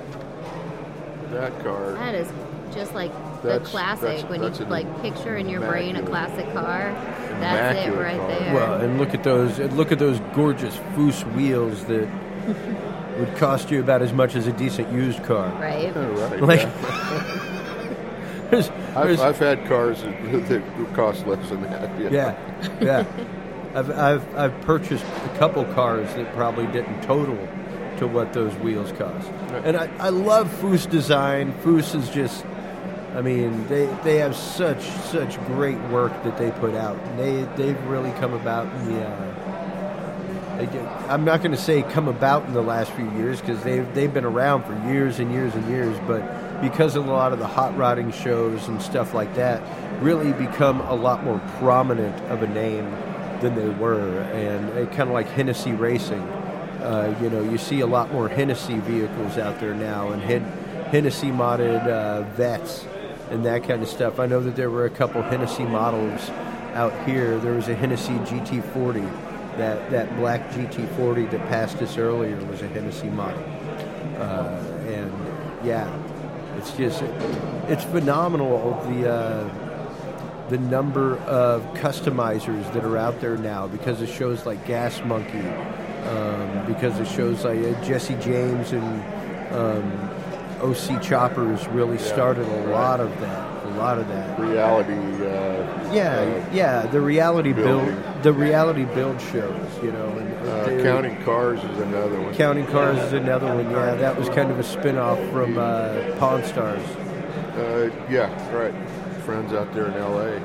That car. That is just like the That's- classic. that's- when that's you an like picture in your brain a immaculate- classic car, that's it immaculate right car. there. Well, and look at those look at those gorgeous Foose wheels that would cost you about as much as a decent used car. right? Yeah, right. Like yeah. there's, I've, there's- I've had cars that, that cost less than that. yeah, yeah. I've, I've I've purchased a couple cars that probably didn't total to what those wheels cost. And I, I love Foose design. Foose is just, I mean, they they have such such great work that they put out. And they they've really come about in the. Uh, they did, I'm not going to say come about in the last few years because they've they've been around for years and years and years, but because of a lot of the hot rodding shows and stuff like that, really become a lot more prominent of a name than they were, and uh, kind of like Hennessy Racing. Uh, you know, you see a lot more Hennessy vehicles out there now, and Hen- Hennessy modded uh, Vets and that kind of stuff. I know that there were a couple Hennessy models out here. There was a Hennessy G T forty. That that black G T forty that passed us earlier was a Hennessy model, uh, and yeah, it's just it's phenomenal the. Uh, the number of customizers that are out there now because of shows like Gas Monkey, um, because of shows like uh, Jesse James and um, O C Choppers really started a lot of that, a lot of that. Reality. Uh, Yeah, uh, yeah, the reality build, building. the reality build shows, you know. And Uh, they're- counting cars is another one. Counting Cars is another one. Yeah, that was kind of a spin-off from uh, Pawn Stars. Uh, yeah, right. Friends out there in L A.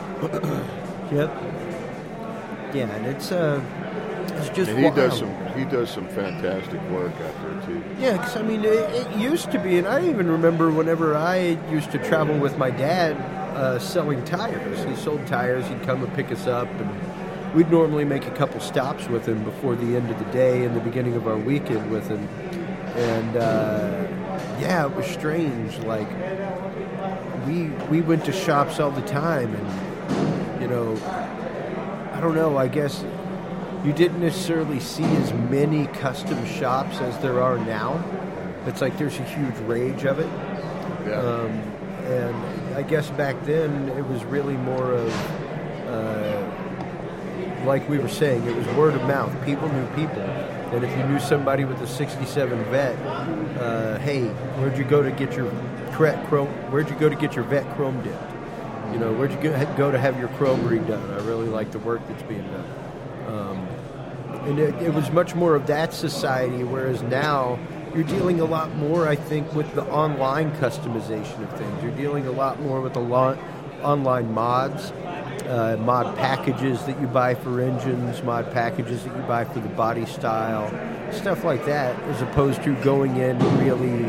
Yep. Yeah, and it's uh, it's just And he wild. does some he does some fantastic work out there too. Yeah, because I mean, it, it used to be, and I even remember whenever I used to travel with my dad uh, selling tires. He sold tires. He'd come and pick us up, and we'd normally make a couple stops with him before the end of the day and the beginning of our weekend with him. And uh, yeah, it was strange. Like we we went to shops all the time, and you know, I don't know. I guess you didn't necessarily see as many custom shops as there are now. It's like there's a huge rage of it. Yeah. Um, and I guess back then it was really more of, uh, like we were saying, it was word of mouth. People knew people. And if you knew somebody with a sixty-seven Vet, uh, hey, where'd you go to get your cre- chrome? Where'd you go to get your Vet chrome dipped? You know, where'd you go, go to have your chrome redone? I really like the work that's being done. Um, and it, it was much more of that society, whereas now you're dealing a lot more, I think, with the online customization of things. You're dealing a lot more with the lo- online mods, uh, mod packages that you buy for engines, mod packages that you buy for the body style, stuff like that, as opposed to going in and really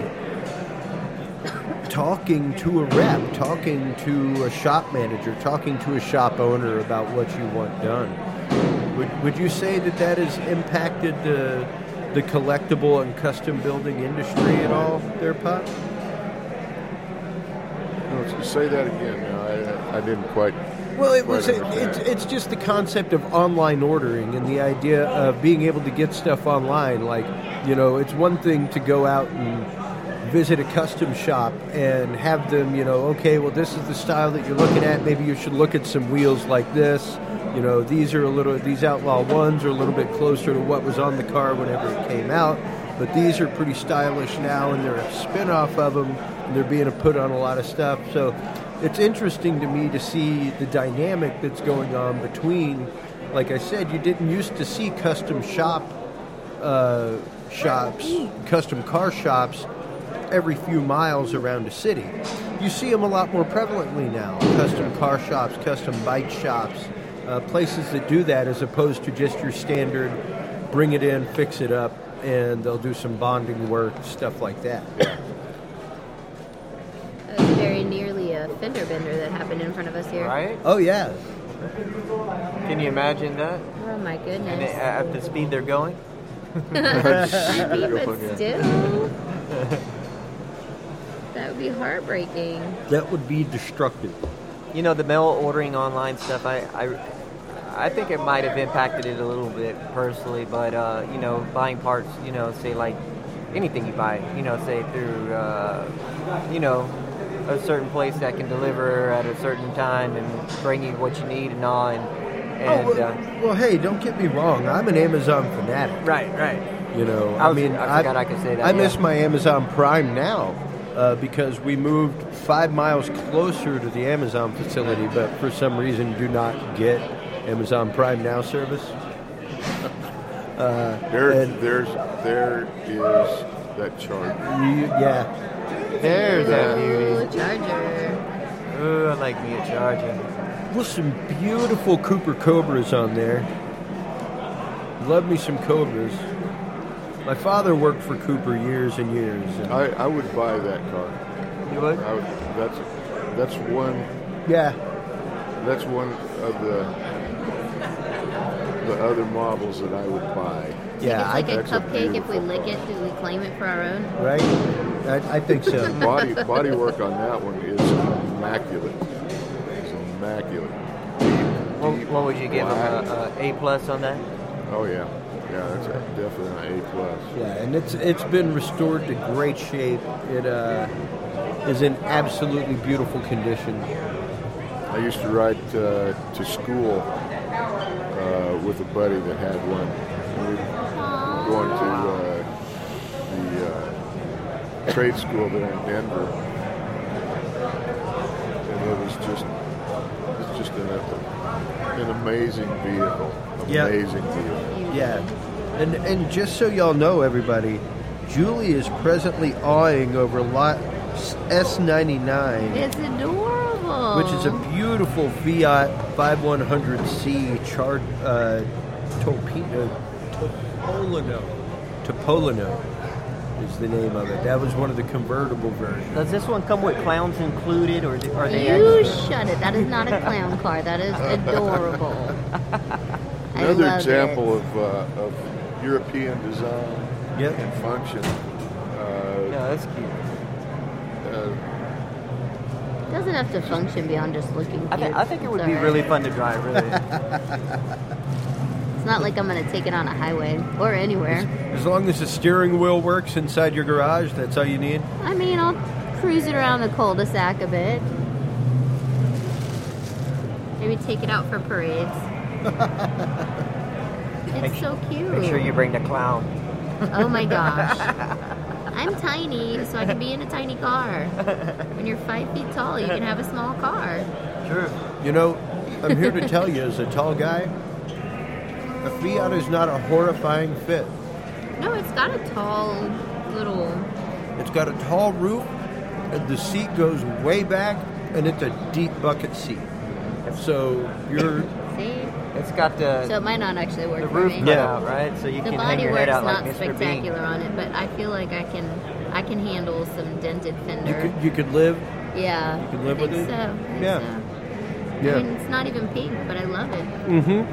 talking to a rep, talking to a shop manager, talking to a shop owner about what you want done. Would, would you say that that has impacted the the collectible and custom building industry at all, there, Pop? No, Let's say that again. No, I, I didn't quite. Well, it quite was it, understand. it's it's just the concept of online ordering and the idea of being able to get stuff online. Like, you know, it's one thing to go out and visit a custom shop and have them, you know, okay, well, this is the style that you're looking at. Maybe you should look at some wheels like this. You know, these are a little, these Outlaw ones are a little bit closer to what was on the car whenever it came out. But these are pretty stylish now, and they're a spin-off of them, and they're being put on a lot of stuff. So it's interesting to me to see the dynamic that's going on between, like I said, you didn't used to see custom shop uh, shops, custom car shops every few miles around a city. You see them a lot more prevalently now, custom car shops, custom bike shops, uh, places that do that as opposed to just your standard bring it in, fix it up, and they'll do some bonding work, stuff like that. That was very nearly a fender bender that happened in front of us here. Right? Oh, yeah. Can you imagine that? Oh my And goodness. they, at the speed they're going? But still, that would be heartbreaking. That would be destructive. You know, the mail ordering online stuff, I, I, I think it might have impacted it a little bit personally, but, uh, you know, buying parts, you know, say like anything you buy, you know, say through, uh, you know, a certain place that can deliver at a certain time and bring you what you need and all. And, and oh, well, uh, well, hey, don't get me wrong. I'm an Amazon fanatic. right, right. You know, I, was, I mean, I forgot I, could say that. I miss yeah. my Amazon Prime now uh, because we moved five miles closer to the Amazon facility, but for some reason do not get Amazon Prime Now service. uh, There, and there's, there is that charger. you, yeah, There's that beauty. Ooh, Charger. Ooh, I like me a Charger. well, some beautiful Cooper Cobras on there. Love me some Cobras. My father worked for Cooper years and years. And I, I would buy that car. You would? I would, that's that's one yeah, that's one of the the other models that I would buy. yeah, it's like I, a that's a cupcake. If we beautiful lick car. it, do we claim it for our own? right? I, I think so. Body body work on that one is immaculate. It's immaculate. What, what would you give Black. them? A, a A plus on that? Oh yeah, yeah, that's a, definitely an A plus. Yeah, and it's it's been restored to great shape. It uh, is in absolutely beautiful condition. I used to ride uh, to school uh, with a buddy that had one. We were going to uh, the uh, trade school there in Denver, and it was just it's just an, an amazing vehicle. Yeah. Amazing vehicle. Yeah, and and just so y'all know, everybody, Julie is presently awing over lot S ninety-nine, It's adorable. which is a beautiful Fiat fifty-one hundred C char uh, Topino, Topolino. Topolino is the name of it. That was one of the convertible versions. Does this one come with clowns included, or are they You extra? shut it. That is not a clown car. That is adorable. I Another love example it. of uh, of European design Yep. and function. Uh, Yeah, that's cute. uh, It doesn't have to function beyond just looking cute. I, th- I think it would It's be all really right. fun to drive, really. It's not like I'm going to take it on a highway or anywhere. As long as the steering wheel works inside your garage, that's all you need. I mean, I'll cruise it around the cul-de-sac a bit. Maybe take it out for parades. It's so cute. Make sure you bring the clown. Oh my gosh. I'm tiny, so I can be in a tiny car. When you're five feet tall, you can have a small car. True. You know, I'm here to tell you, as a tall guy, a Fiat is not a horrifying fit. No, it's got a tall little... It's got a tall roof, and the seat goes way back, and it's a deep bucket seat. So you're... See? It's got the So it might not actually work the for roof me. cut Yeah. out, right? So you The can hang body your work's head out not like Mister spectacular Bean. on it, but I feel like I can I can handle some dented fender. You could, you could live. yeah. you can live I with think it? So. I think Yeah. so. Yeah. I mean, it's not even pink, but I love it. Mm-hmm.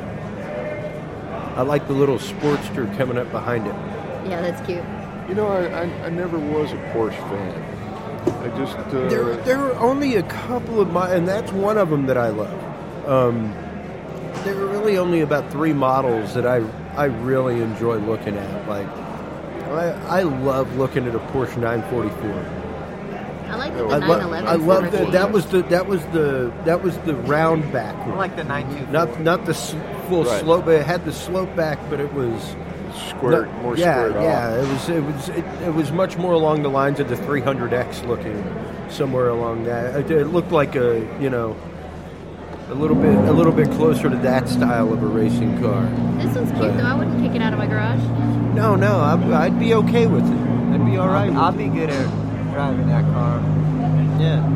I like the little Sportster coming up behind it. Yeah, that's cute. You know, I, I, I never was a Porsche fan. I just uh, There, there are only a couple of my, and that's one of them that I love. Um, there are really only about three models that I I really enjoy looking at. Like, I I love looking at a Porsche nine forty-four. I like the I, nine lo- eleven. I love that. That was the that was the that was the round back I one. like the nine two four. Not not the s- full Right. slope. It had the slope back, but it was squared, no- more yeah, squared yeah. off. It was it was it, it was much more along the lines of the three hundred X looking, somewhere along that. It, it looked like a you know a little bit a little bit closer to that style of a racing car. This one's cute But- though. I wouldn't kick it out of my garage. No, no, I, I'd be okay with it. I'd be all right. I'll, I'll with be good at driving that car. it. Yeah.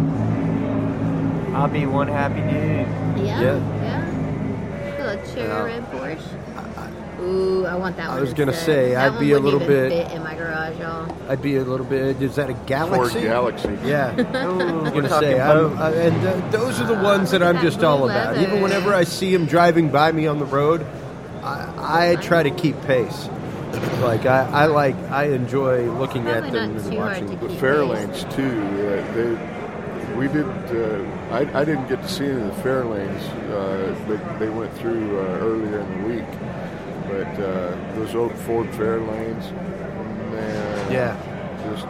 I'll be one happy dude. Yeah. Yeah. Yeah. Little cherry Yeah. red Porsche. Ooh, I want that I one. was gonna instead. say, that I'd one be a wouldn't little even bit- fit in my garage, y'all. I'd be a little bit. Is that a Ford Galaxy? Galaxy. Yeah. Ooh, I was we're gonna talking say, I'm, boat. I, and uh, those are the ones that look I'm at just that all blue about. leather. Even whenever I see them driving by me on the road, I, I try to keep pace. Like I, I like, I enjoy looking Probably at them not and too hard watching. to them. The keep Fairlanes too. Uh, they, we did. Uh, I, I didn't get to see any of the Fairlanes. Uh, they, they went through uh, earlier in the week, but uh, those old Ford Fairlanes, man. Yeah. Just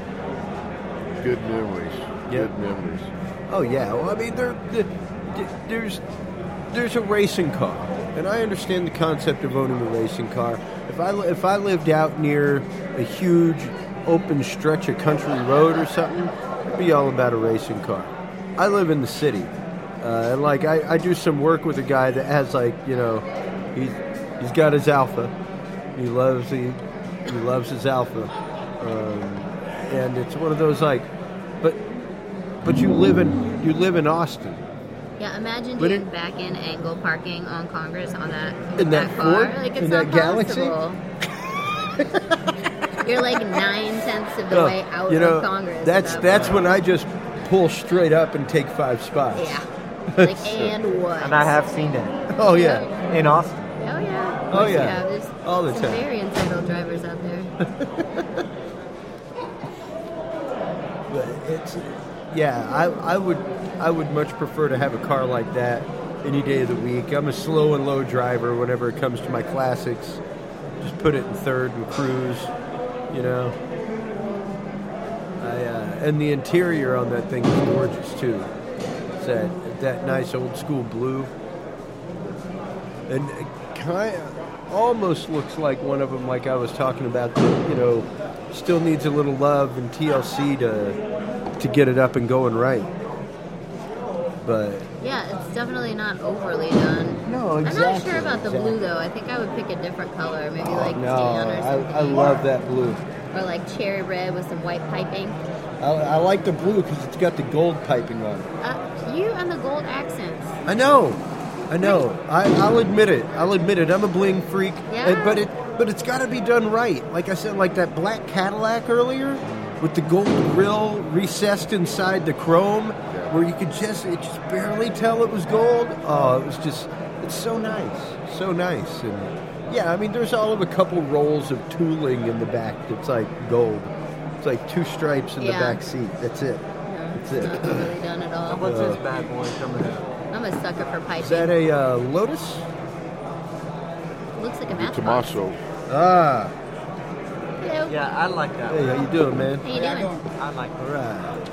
good memories. Yeah. Good memories. Oh yeah. Well, I mean, there, there- there's there's a racing car, and I understand the concept of owning a racing car. If I li- if I lived out near a huge open stretch of country road or something, I'd be all about a racing car. I live in the city, uh, and like I, I do some work with a guy that has like you know, he's he's got his Alpha. He loves he he loves his Alpha, um, and it's one of those like, but but you live in you live in Austin. Yeah, imagine But doing it- back in angle parking on Congress on that In that car. Ford? Like it's In not that Galaxy? possible. You're like nine tenths of the way out you know, of Congress. that's at that that's point. when I just pull straight up and take five spots. Yeah. Like and what? And I have seen that Oh yeah. in Austin. Oh yeah. Of Oh, course you yeah. have. There's All the some time. very entitled drivers out there. But it's yeah. I I would I would much prefer to have a car like that any day of the week. I'm a slow and low driver whenever it comes to my classics. Just put it in third and cruise. You know. I, uh, and the interior on that thing is gorgeous too. It's that that nice old school blue, and it kind of almost looks like one of them, like I was talking about. That, you know, still needs a little love and T L C to to get it up and going right. But Yeah, it's definitely not overly done. no, I'm exactly. not sure about the exactly. blue though. I think I would pick a different color, maybe like No, tan or I, something. I love that blue. Or like cherry red with some white piping. I, I like the blue because it's got the gold piping on it. Uh, you and the gold accents. I know, I know. I, I'll admit it. I'll admit it. I'm a bling freak. Yeah. And- but it, but it's got to be done right. Like I said, like that black Cadillac earlier, with the gold grille recessed inside the chrome, where you could just, it just barely tell it was gold. Oh, it was just, it's so nice, so nice. And yeah, I mean, there's all of a couple rolls of tooling in the back that's like gold. It's like two stripes in Yeah. the back seat. That's it. No, That's it's it. not overly done at all. What's Uh, this bad boy coming out? I'm a sucker for piping. Is that a uh, Lotus? Looks like a matchbox. Tommaso. Ah. Hello. Yeah, I like that. Hey, how you doing, man? How you doing? I like All right.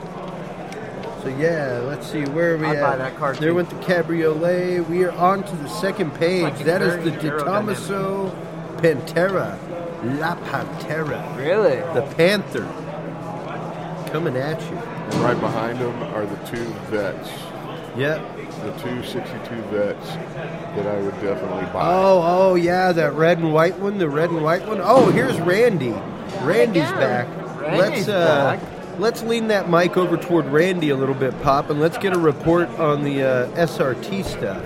So yeah, let's see where are we I'd at. buy that car, There too. went the cabriolet. We are on to the second page. Like it's That is very the De aerodynamic. Tomaso Pantera, La Pantera, Really? the Panther, coming at you. And right behind them are the two vets. Yep. The two sixty-two vets that I would definitely buy. Oh, oh yeah, that red and white one. The red and white one. Oh, here's Randy. Randy's go. back. Randy's let's uh, back. let's lean that mic over toward Randy a little bit, Pop, and let's get a report on the uh, S R T stuff.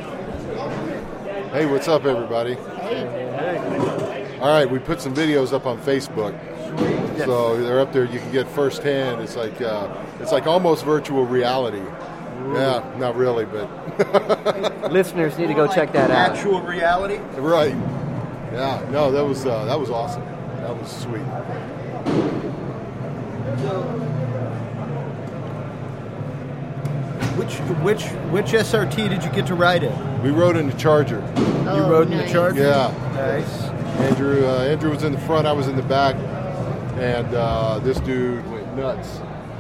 Hey, what's up, everybody? Hey. All right, we put some videos up on Facebook, so they're up there. You can get firsthand. It's like uh, it's like almost virtual reality. Yeah, not really, but Listeners need to go check that out. Actual reality. right. Yeah, no, that was uh, that was awesome. That was sweet. Which which which S R T did you get to ride in? We rode in the Charger. Oh, You rode in nice. the Charger? Yeah. Nice. Andrew uh, Andrew was in the front, I was in the back, and uh, this dude went nuts.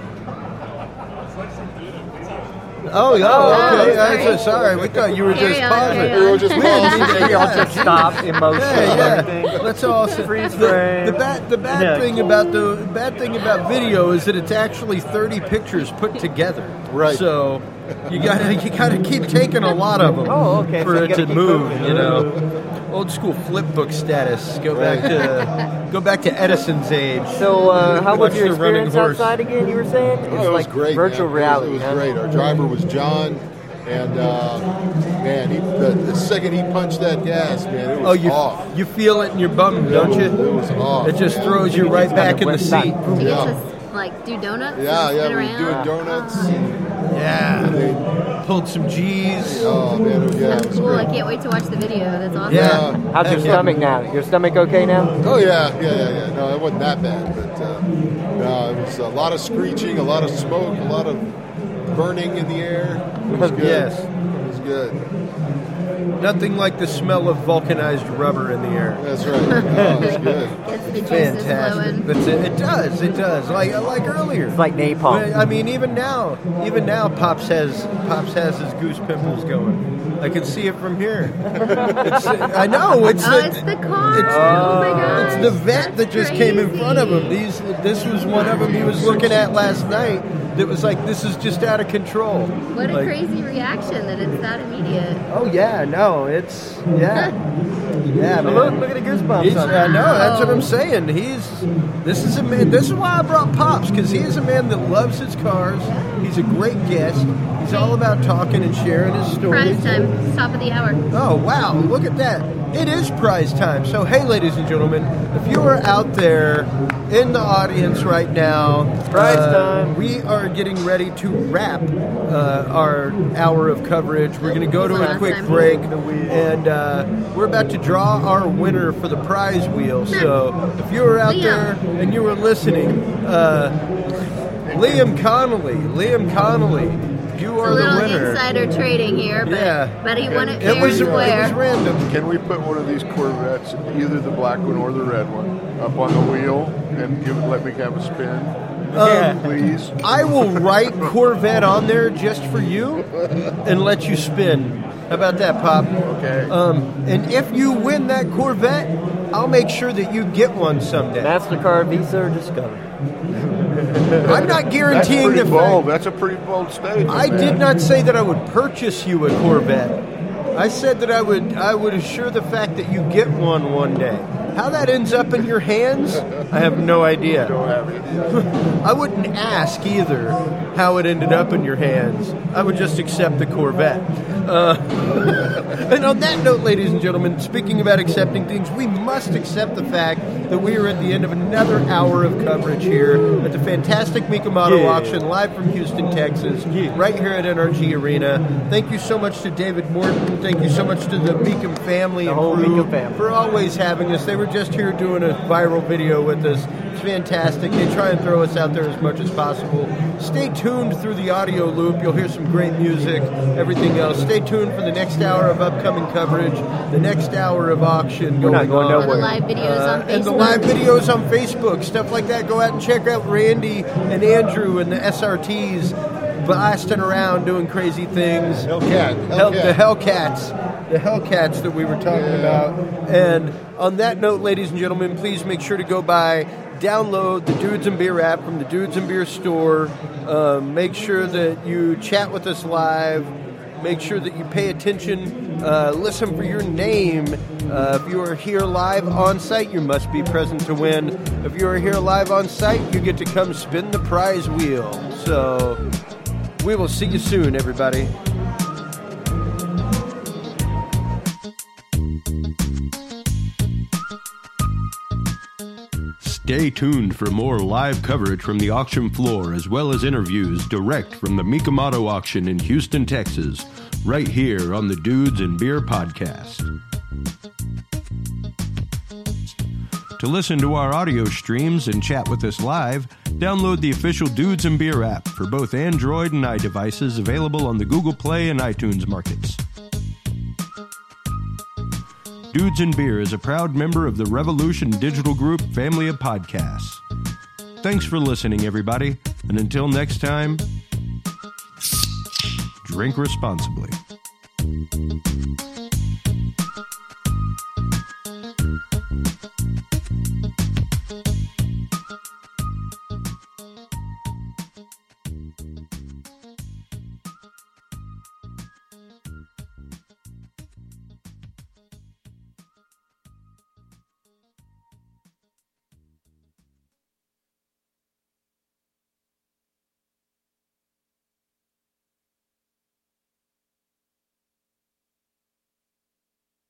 Oh, yeah. Oh, Okay. sorry. I'm so sorry. We thought you were Carry just on, pausing. carry We were just pausing. Y'all just stop emotion Yeah, and yeah. everything. Let's all Freeze the, frame. the bad the bad Yeah. thing about the bad thing about video is that it's actually thirty pictures put together. Right. So you gotta you gotta keep taking a lot of them Oh, okay. for So you it gotta to keep move. moving. You know, old school flip book status. Go back Right. to go back to Edison's age. So, uh, how was Watch your the running experience horse. outside again? You were saying Oh, it was like great. virtual man. reality. It was, it huh? was great. Our driver was John, and uh, man, he, the, the second he punched that gas, man, it was Oh, you off. you feel it in your bum, don't you? It was off. It just throws you right back in the seat. Do you get Yeah. to like do donuts? Yeah, and yeah, sit we were around? doing donuts. Yeah. Pulled some G's. Oh man, it was, yeah, it That's was cool. I great. can't wait to watch the video. That's awesome. Yeah. How's your Heck yeah. stomach now? Your stomach okay now? Oh yeah, yeah, yeah, yeah. No, it wasn't that bad, but uh, no, it was a lot of screeching, a lot of smoke, a lot of burning in the air. It was good. Yes. It was good. Nothing like the smell of vulcanized rubber in the air. That's right. Oh, it was good. Gets the juices Fantastic. flowing. That's it. It does. It does. Like like earlier. It's like napalm. I mean, even now, even now, Pops has Pops has his goose pimples going. I can see it from here. It's, I know. It's Oh, the, it's the car. it's- oh my gosh. It's the vet that just came in crazy. front of him. These, this was one of them he was looking at last night. That was like, this is just out of control. What a Like, crazy reaction that it's that immediate. Oh yeah, no, it's yeah, yeah, man. Look, look at the goosebumps. He's, on I it. know. That's what I'm saying. He's. This is a man. This is why I brought Pops, because he is a man that loves his cars. He's a great guest. He's all about talking and sharing his stories. Prize time, top of the hour. Oh wow! Look at that. It is prize time. So hey, ladies and gentlemen, if you are out there in the audience right now, Prize uh, time. we are getting ready to wrap uh, our hour of coverage. We're going to go to a Last quick time. break, and uh, we're about to draw our winner for the prize wheel. So if you were out Liam. there and you were listening, uh, Liam Connolly, Liam Connolly, you A are the little winner. insider trading here, but Yeah. but he won it It fair was, and it was square. random. Can we put one of these Corvettes, either the black one or the red one, up on the wheel and give let me have a spin? Um, Please. I will write Corvette on there just for you and let you spin. How about that, Pop? Okay. Um, and if you win that Corvette, I'll make sure that you get one someday. MasterCard, Visa, or Discover. I'm not That's guaranteeing pretty the bold. fact. That's a pretty bold statement. I man. did not say that I would purchase you a Corvette. I said that I would I would assure the fact that you get one one day. How that ends up in your hands, I have no idea. Don't have it. I wouldn't ask either how it ended up in your hands. I would just accept the Corvette. Uh, and on that note, ladies and gentlemen, speaking about accepting things, we must accept the fact that we are at the end of another hour of coverage here at the fantastic Mikamato Yeah. auction, live from Houston, Texas, right here at N R G Arena. Thank you so much to David Morton. Thank you so much to the Meekum family The and whole crew Meekum family. for always having us. They were just here doing a viral video with us. It's fantastic. They try and throw us out there as much as possible. Stay tuned through the audio loop. You'll hear some great music, everything else. Stay tuned for the next hour of upcoming coverage, the next hour of auction We're going not going on. For the live videos Uh, on Facebook. and the live videos on Facebook, stuff like that. Go out and check out Randy and Andrew and the S R Ts blasting around doing crazy things. Hellcat. Hell, Hellcat. the Hellcats, the Hellcats that we were talking Yeah. about. And on that note, ladies and gentlemen, please make sure to go by, download the Dudes and Beer app from the Dudes and Beer store. Um, make sure that you chat with us live. Make sure that you pay attention. Uh, listen for your name. Uh, if you are here live on site, you must be present to win. If you are here live on site, you get to come spin the prize wheel. So we will see you soon, everybody. Stay tuned for more live coverage from the auction floor, as well as interviews direct from the Mikamato auction in Houston, Texas, right here on the Dudes and Beer podcast. To listen to our audio streams and chat with us live, download the official Dudes and Beer app for both Android and iDevices, available on the Google Play and iTunes markets. Dudes and Beer is a proud member of the Revolution Digital Group family of podcasts. Thanks for listening, everybody, and until next time, drink responsibly.